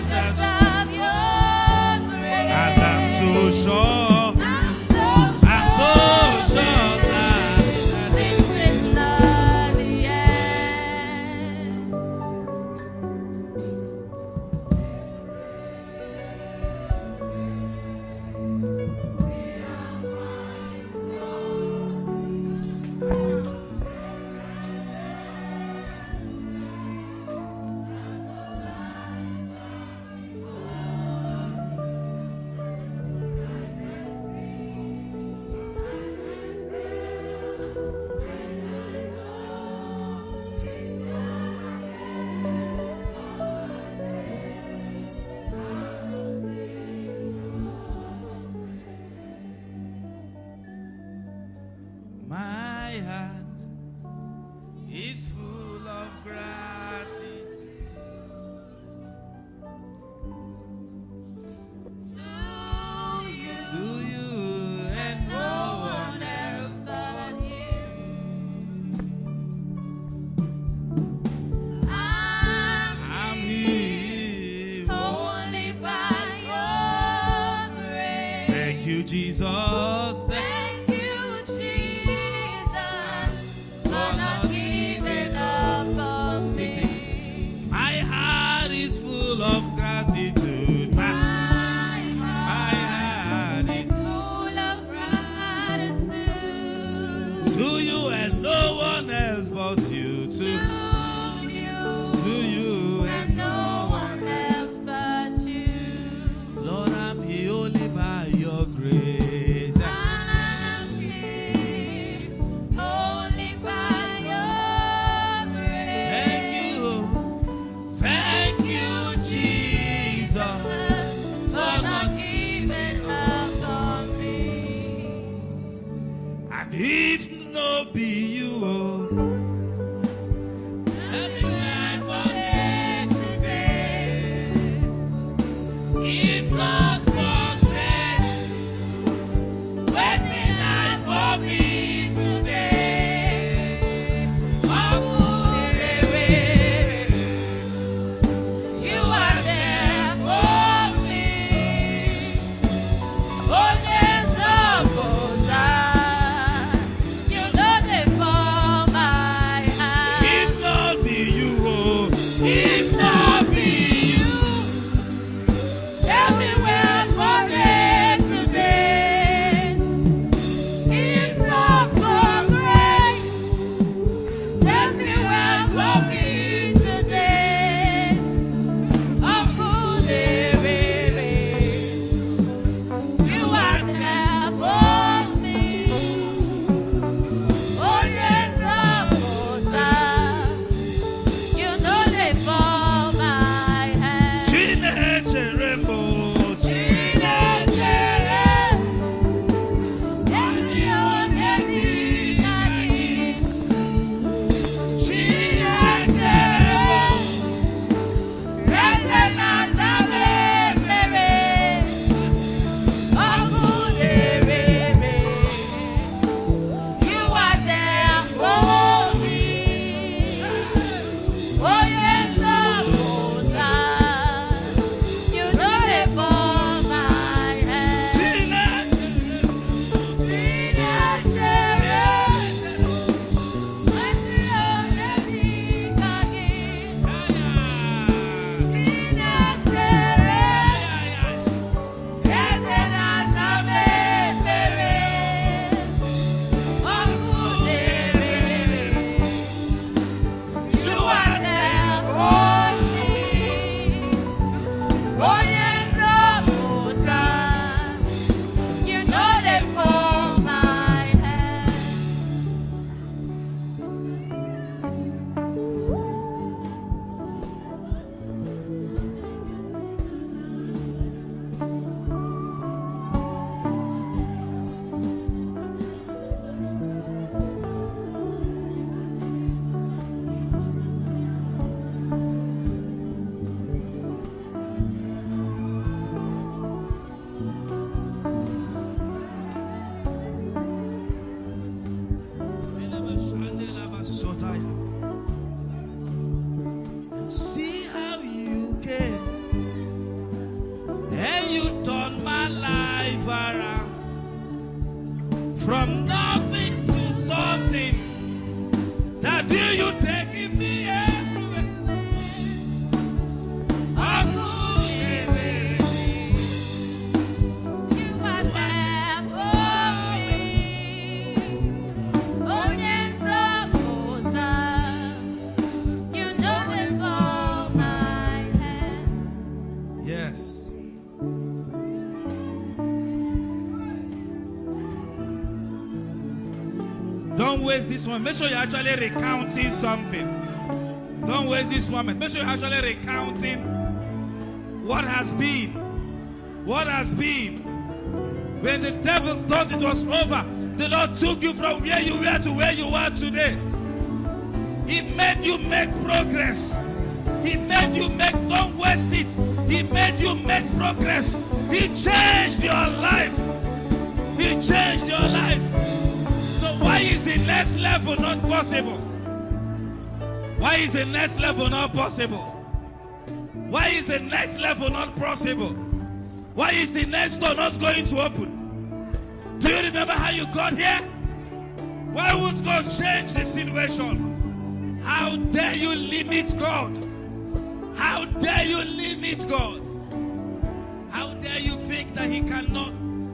waste this moment. Make sure you're actually recounting something. Don't waste this moment. Make sure you're actually recounting what has been. What has been. When the devil thought it was over, the Lord took you from where you were to where you are today. He made you make progress. He made you make, don't waste it. He made you make progress. He changed your life. He changed your life. So why is the next level not possible? Why is the next level not possible? Why is the next level not possible? Why is the next door not going to open? Do you remember how you got here? Why would God change the situation? How dare you limit God? How dare you limit God? How dare you think that He cannot?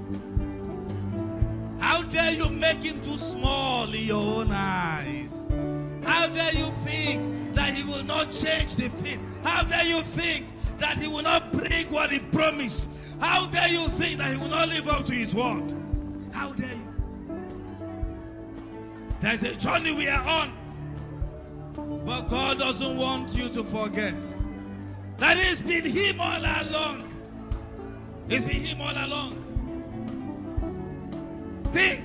How dare you make Him too small in your own eyes? How dare you think that He will not change the thing? How dare you think that He will not bring what He promised? How dare you think that He will not live up to His word? How dare you? There's a journey we are on. But God doesn't want you to forget that it's been Him all along. It's been Him all along. Think.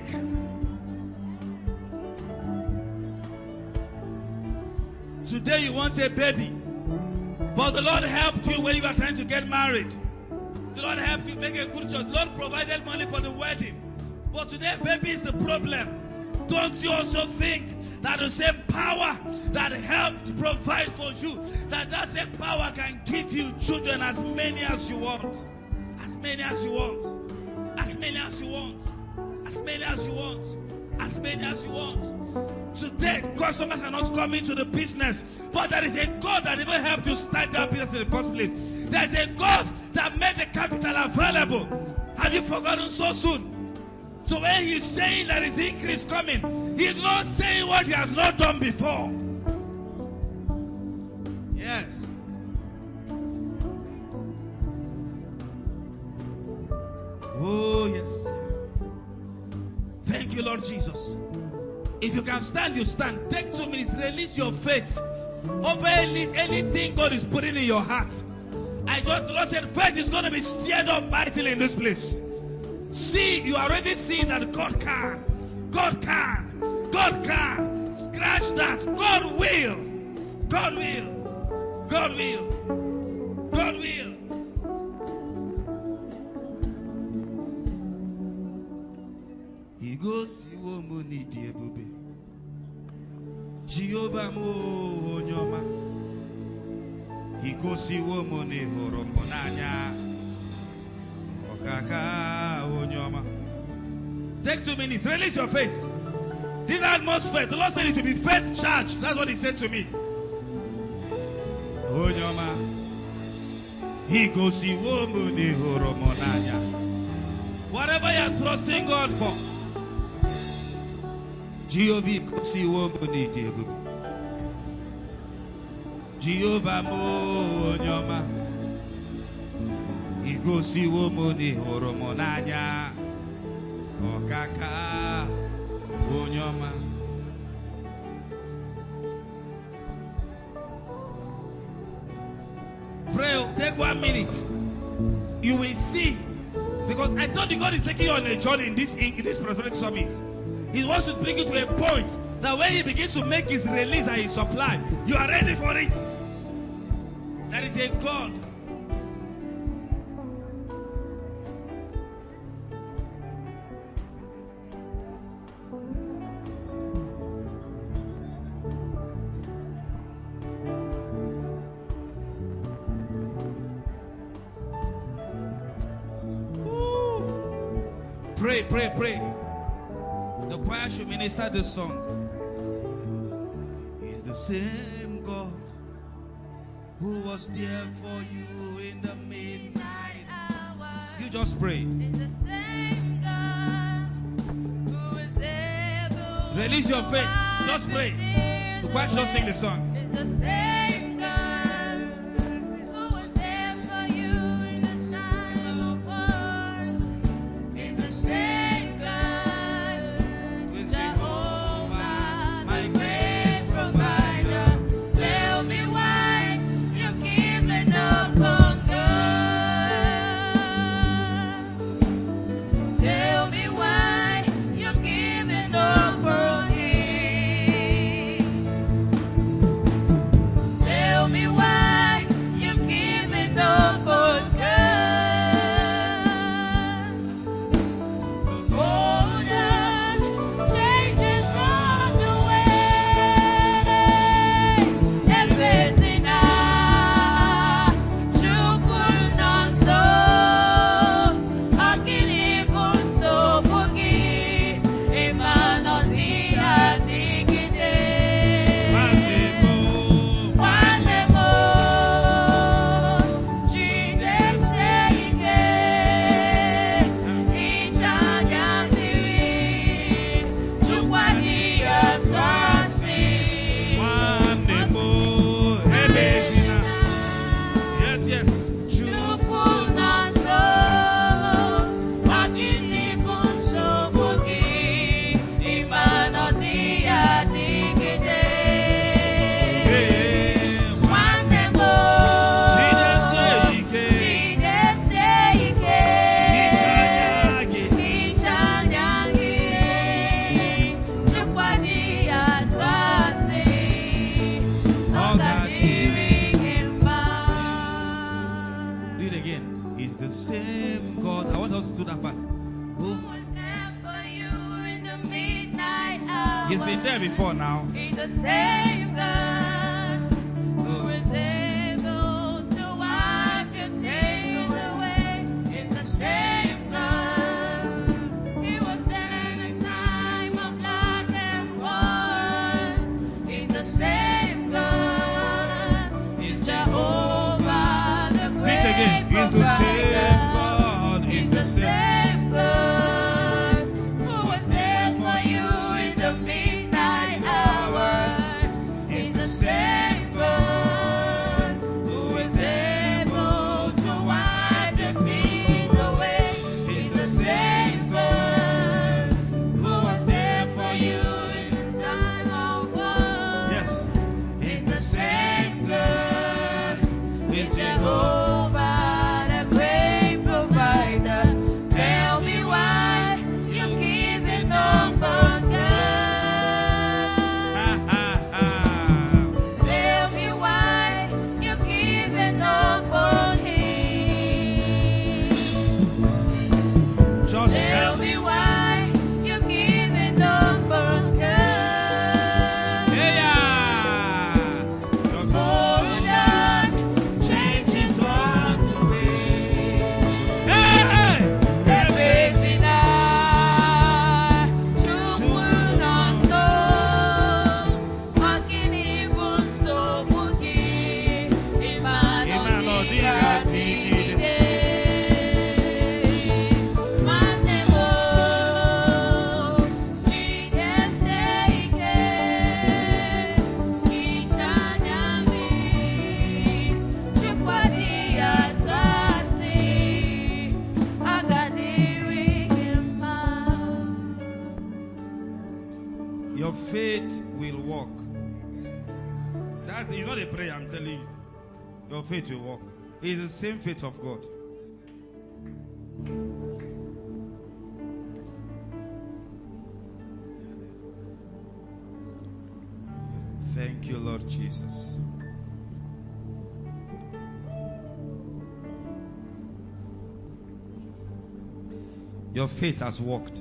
Today you want a baby, but the Lord helped you when you were trying to get married. The Lord helped you make a good choice. The Lord provided money for the wedding. But today baby is the problem. Don't you also think that the same power that helped provide for you, that same power can give you children as many as you want? As many as you want. As many as you want. As many as you want. As many as you want. Today, customers are not coming to the business, but there is a God that even helped you start that business in the first place. There is a God that made the capital available. Have you forgotten so soon? So when He's saying there is increase coming, He's not saying what He has not done before. Yes. Oh, yes. Thank you, Lord Jesus. If you can stand, you stand. Take 2 minutes. Release your faith over anything God is putting in your heart. The Lord said faith is going to be stirred up mightily in this place. See, you already see that God can. God can. God can. Scratch that. God will. God will. God will. God will. He goes, you won't need the baby. Jehovah mo onyoma. He goes, you won't need horomonanya. Okaka onyoma. Take 2 minutes. Release your faith. This atmosphere, the Lord said it to be faith charged. That's what He said to me. Onyoma. He goes, you won't need horomonanya. Whatever you are trusting God for. Jehovah kosi wo boni diego. Jehovah mo onyoma. Igosi wo moni horomonanya. Okaka onyoma. Pray, take 1 minute. You will see. Because I thought God is taking you on a journey in this prosperity summit. He wants to bring you to a point that when He begins to make His release and His supply, you are ready for it. There is a God. Ooh. Pray, pray, pray. The choir should minister this song. He's the same God who was there for you in the midnight hour. You just pray. It's the same God who is able. Release your faith. Just pray. The choir should sing the song. It's the same God who was there for you in the time of war. It's the same God. Jehovah it again. He's the same God. I want us to do that part. Who was there for you in the midnight hour? He's been there before now. He's the same God who is able to wipe your tears away. He's the same God. He was there in a time of lack and want. He's the same God. He's Jehovah, the Say great it again. He's the same God. He's the same God who was there for you in the midnight hour. He's the same God who is able to wipe your tears away. He's the same God who was there for you in the time of war. Yes. He's the same God. He's Jehovah, the great provider. Tell me why you're giving up on God. Tell me why you're giving up on Him. Just Tell help. me why you're giving up on God. Yeah. Just Oh God, change is on the way. Hey! Ebezina, chukwu nọnso, ọkịnị bụ nsogbu gị, ịma nọ dịka dịgide. Nwanne m o, jidesie ike, hichaa anya mmiri, Chukwu adịghị atụ asị, ọ ga-adịrị gị mma. Your faith will work. It's not a prayer, I'm telling you. Your faith will work. It's the same faith of God. Thank you, Lord Jesus. Your faith has worked.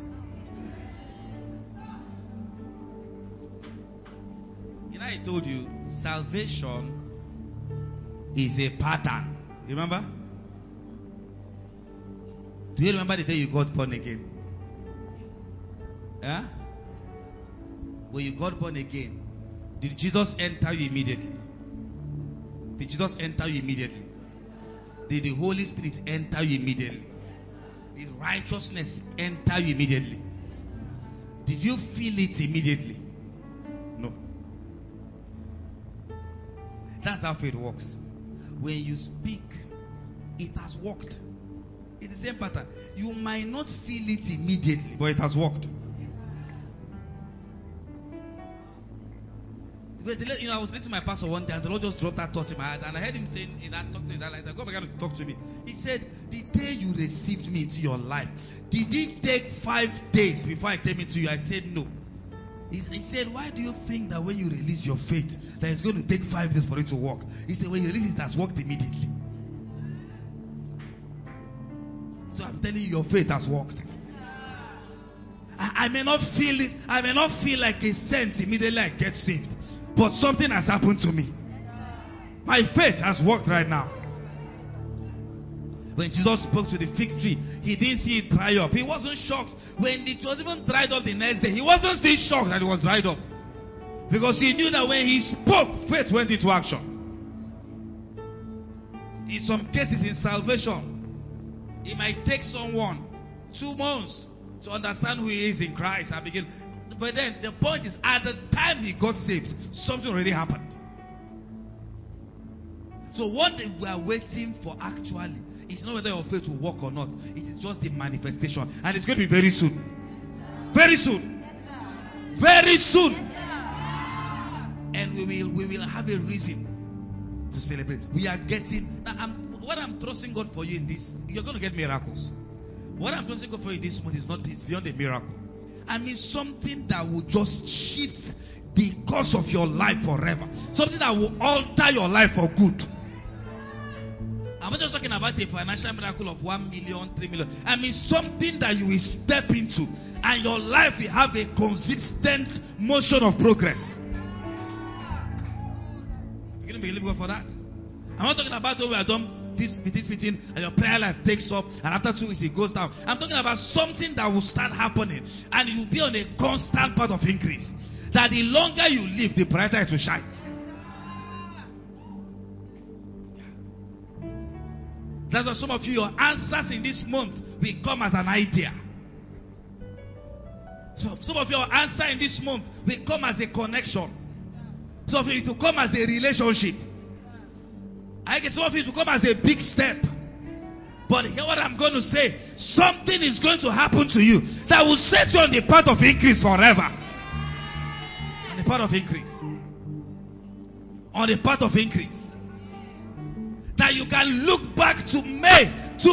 You know, I told you, salvation is a pattern. Remember? Do you remember the day you got born again? Yeah? When you got born again, did Jesus enter you immediately? Did Jesus enter you immediately? Did the Holy Spirit enter you immediately? Did righteousness enter you immediately? Did you feel it immediately? No. That's how faith works. When you speak, it has worked. It's the same pattern. You might not feel it immediately, but it has worked. But I was listening to my pastor one day, and the Lord just dropped that thought in my heart, and I heard him saying in that talking in that light, God began to talk to me. He said, "The day you received me into your life, did it take 5 days before I came into you?" I said, "No." He said, "Why do you think that when you release your faith, that it's going to take 5 days for it to work?" He said, "When you release it, it has worked immediately." So I'm telling you, your faith has worked. I may not feel it. I may not feel like a cent immediately I get saved. But something has happened to me. My faith has worked right now. When Jesus spoke to the fig tree, he didn't see it dry up. He wasn't shocked. When it was even dried up the next day, he wasn't still shocked that it was dried up. Because he knew that when he spoke, faith went into action. In some cases in salvation, it might take someone 2 months to understand who he is in Christ and begin. But then the point is, at the time he got saved, something already happened. So what we are waiting for actually is not whether your faith will work or not. It is just the manifestation. And it's going to be very soon. Very soon. Very soon. And we will have a reason to celebrate. We are getting. Now what I'm trusting God for you in this, you're going to get miracles. What I'm trusting God for you this month it's beyond a miracle. I mean something that will just shift the course of your life forever. Something that will alter your life for good. I'm not just talking about a financial miracle of 1 million, 3 million. I mean something that you will step into and your life will have a consistent motion of progress. You're going to believe God for that? I'm not talking about when we are done this meeting and your prayer life takes up and after 2 weeks it goes down. I'm talking about something that will start happening and you'll be on a constant path of increase. That the longer you live, the brighter it will shine. That's why some of you, your answers in this month will come as an idea. So some of your answer in this month will come as a connection. Some of you to come as a relationship. I get some of you to come as a big step. But hear what I'm going to say. Something is going to happen to you that will set you on the path of increase forever. On the path of increase. On the path of increase. That you can look back to May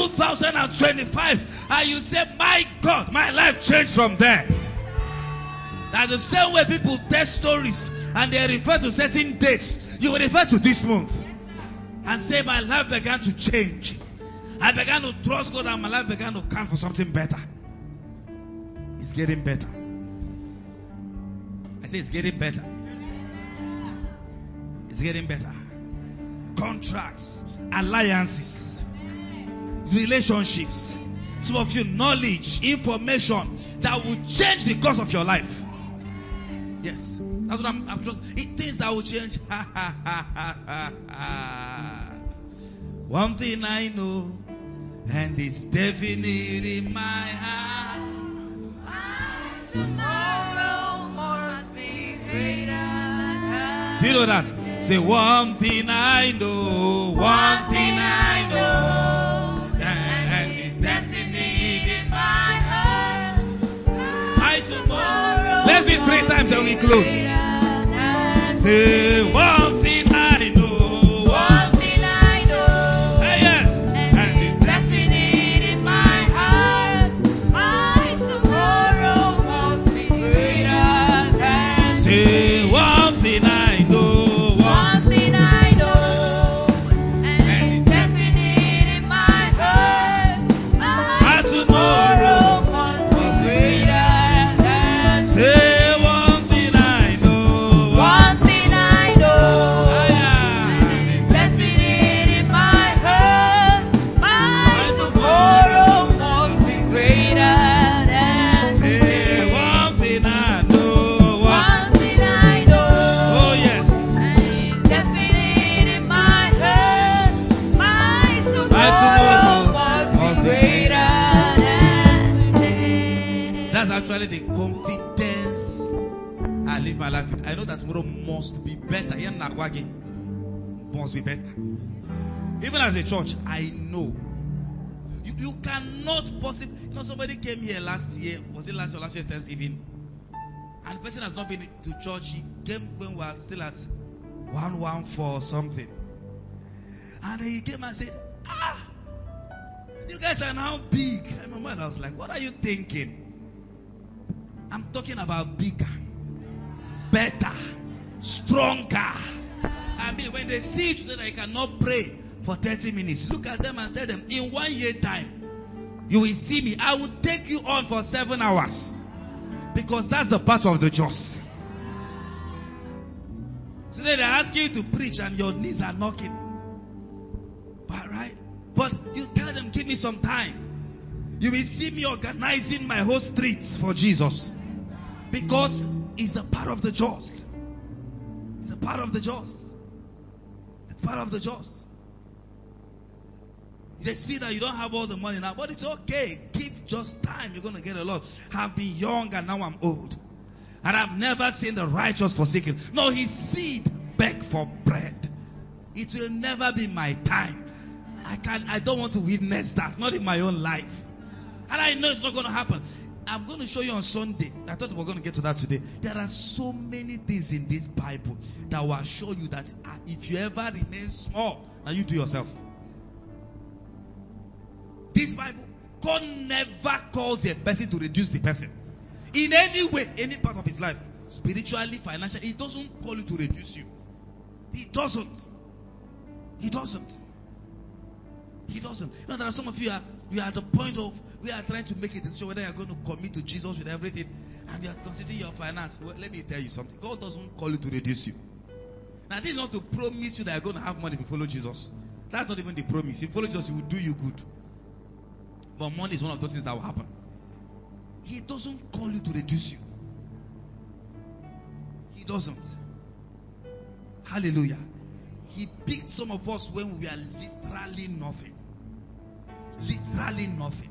2025 and you say, my God, my life changed from there. That's the same way people tell stories and they refer to certain dates. You will refer to this month and say, my life began to change. I began to trust God and my life began to count for something better. It's getting better. I say it's getting better. It's getting better. Contracts, alliances, relationships, some of you knowledge, information that will change the course of your life. Yes, that's what I'm just. Things that will change. One thing I know, and it's definite in my heart. Tomorrow must be greater. Do you know that? Say one thing I know, one thing I know, and it's definite in my heart. My tomorrow. Let's do it 3 times and we close. Say one thing I know, one thing I know. Hey, yes, and it's definite in my heart. My tomorrow must be greater than. Say one thing I know. The confidence I live my life with. I know that tomorrow must be better. Must be better. Even as a church, I know you cannot possibly. You know, somebody came here last year. Was it last year or last year Thanksgiving? And the person has not been to church. He came when we were still at 114 or something. And he came and said, you guys are now big. In my mind, I was like, what are you thinking? I'm talking about bigger, better, stronger. I mean, when they see you today that you cannot pray for 30 minutes, look at them and tell them, in 1 year time, you will see me. I will take you on for 7 hours. Because that's the part of the just. Today they're asking you to preach and your knees are knocking. Alright? But you tell them, give me some time. You will see me organizing my whole streets for Jesus. Because it's a part of the just. It's a part of the just. It's part of the just. They see that you don't have all the money now, but it's okay. Give just time. You're going to get a lot. I've been young and now I'm old. And I've never seen the righteous forsaken. No, his seed beg for bread. It will never be my time. I don't want to witness that. Not in my own life. And I know it's not going to happen. I'm going to show you on Sunday. I thought we were going to get to that today. There are so many things in this Bible that will show you that if you ever remain small, now you do yourself. This Bible, God never calls a person to reduce the person. In any way, any part of his life, spiritually, financially, he doesn't call you to reduce you. He doesn't. He doesn't. He doesn't. You know, there are some of you are at the point of we are trying to make a decision whether you are going to commit to Jesus with everything, and you are considering your finance. Well, let me tell you something. God doesn't call you to reduce you. Now, this is not to promise you that you're going to have money if you follow Jesus. That's not even the promise. If you follow Jesus, He will do you good. But money is one of those things that will happen. He doesn't call you to reduce you. He doesn't. Hallelujah. He picked some of us when we are literally nothing. Literally nothing.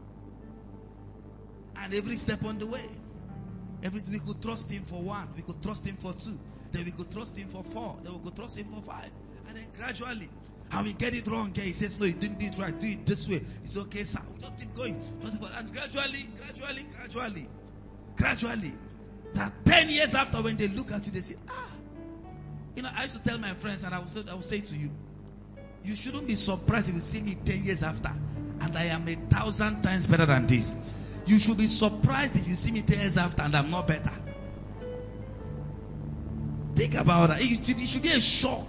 And every step on the way. We could trust Him for 1. We could trust Him for 2. Then we could trust Him for 4. Then we could trust Him for 5. And then gradually, and we get it wrong. He says, no, you didn't do it right. Do it this way. It's okay, sir. We just keep going. And gradually, that 10 years after, when they look at you, they say, You know, I used to tell my friends, and I will say to you, you shouldn't be surprised if you see me 10 years after, and I am 1,000 times better than this. You should be surprised if you see me 10 years after, and I'm not better. Think about that. It should be a shock.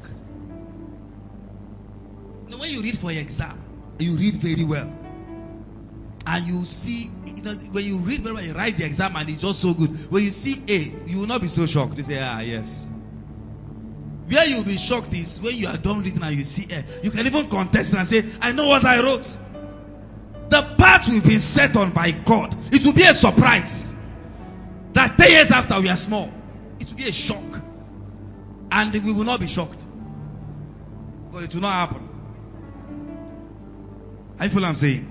You know, when you read for your exam, you read very well. And you see, you know, when you read very well, you write the exam and it's just so good. When you see A, you will not be so shocked. You say, yes. Where you will be shocked is when you are done reading and you see A. You can even contest and say, I know what I wrote. The path we've been set on by God. It will be a surprise. That 10 years after we are small. It will be a shock. And we will not be shocked. Because it will not happen. I feel what I'm saying.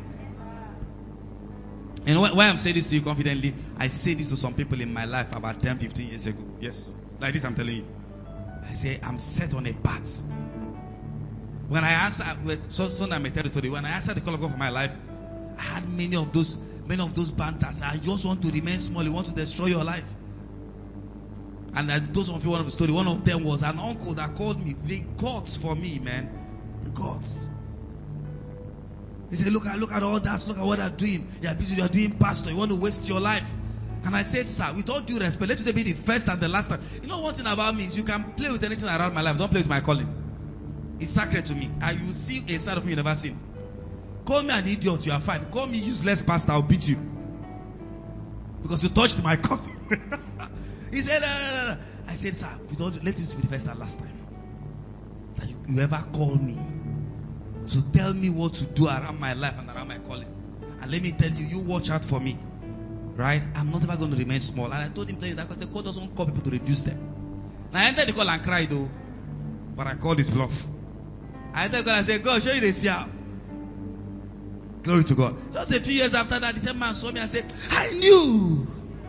And why I'm saying this to you confidently, I say this to some people in my life about 10, 15 years ago. Yes. Like this I'm telling you. I say, I'm set on a path. When I answer, so I may tell the story. When I answered the call of God for my life, I had many of those banters. I just want to remain small. You want to destroy your life. And I told some of you one of the story. One of them was an uncle that called me. The gods for me, man. The gods. He said, look at all that. Look at what they're doing. You are busy. You are doing pastor. You want to waste your life. And I said, sir, with all due respect, let today be the first and the last time. You know one thing about me is you can play with anything around my life. Don't play with my calling. It's sacred to me. And you see a side of me you never seen. Call me an idiot, you are fine. Call me useless pastor, I'll beat you. Because you touched my calling. He said, no. I said, sir, let this be the first and last time that you ever call me to tell me what to do around my life and around my calling. And let me tell you, you watch out for me. Right? I'm not ever going to remain small. And I told him that because God doesn't call people to reduce them. And I entered the call and cried though. But I called his bluff. I entered God and said, God, show you this here. Glory to God. Just a few years after that, the same man saw me and said, I knew.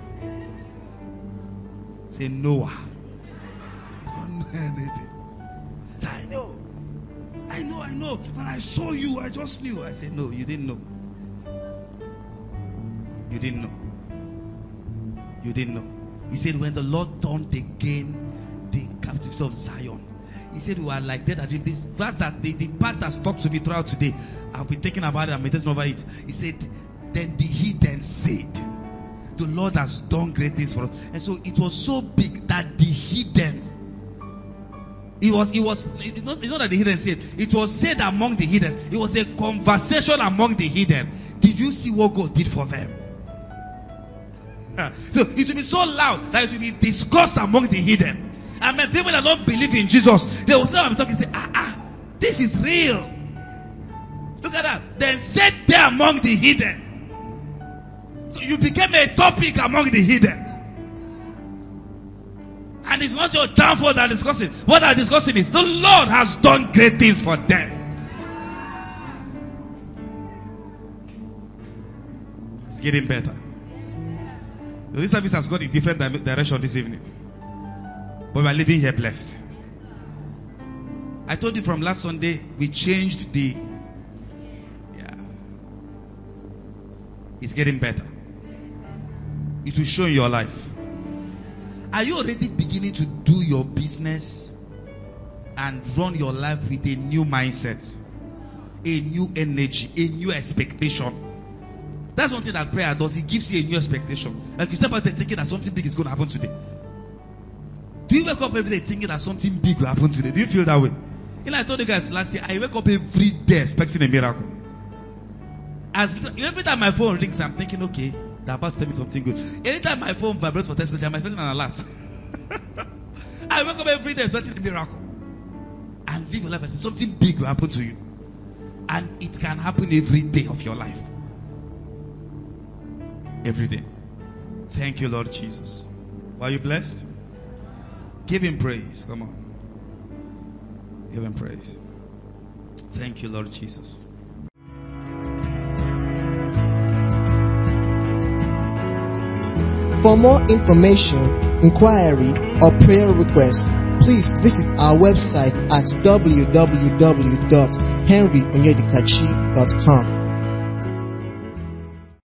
Say Noah. You don't know anything. Say, I know. When I saw you, I just knew. I said, no, you didn't know. You didn't know. You didn't know. He said, when the Lord turned again the captivity of Zion, he said, we are like that. This verse that the part that stuck to me throughout today, I've been thinking about it and meditating over it. He said, then the heathen said, the Lord has done great things for us. And so it was so big that the heathen, it's not that the heathen said, it was said among the heathens. It was a conversation among the heathen. Did you see what God did for them? So it will be so loud that it will be discussed among the heathen. And when people that don't believe in Jesus, they will start talking and say, this is real. Look at that. Then said there among the heathen. So you became a topic among the heathen. And it's not your downfall that are discussing. What they're discussing is the Lord has done great things for them. It's getting better. The service has gone in different direction this evening. But we are living here blessed. I told you from last Sunday, we changed it's getting better. It will show in your life. Are you already beginning to do your business and run your life with a new mindset, a new energy, a new expectation? That's one thing that prayer does. It gives you a new expectation. Like you step out there thinking that something big is going to happen today. Do you wake up every day thinking that something big will happen today? Do you feel that way? You know, I told you guys last year, I wake up every day expecting a miracle. Every time my phone rings, I'm thinking, okay, they're about to tell me something good. Anytime my phone vibrates for text message, I'm expecting an alert. I wake up every day expecting a miracle. And live your life as something big will happen to you. And it can happen every day of your life. Every day. Thank you, Lord Jesus. Were you blessed? Give him praise. Come on. Give him praise. Thank you, Lord Jesus. For more information, inquiry, or prayer request, please visit our website at www.henryonyedikachi.com.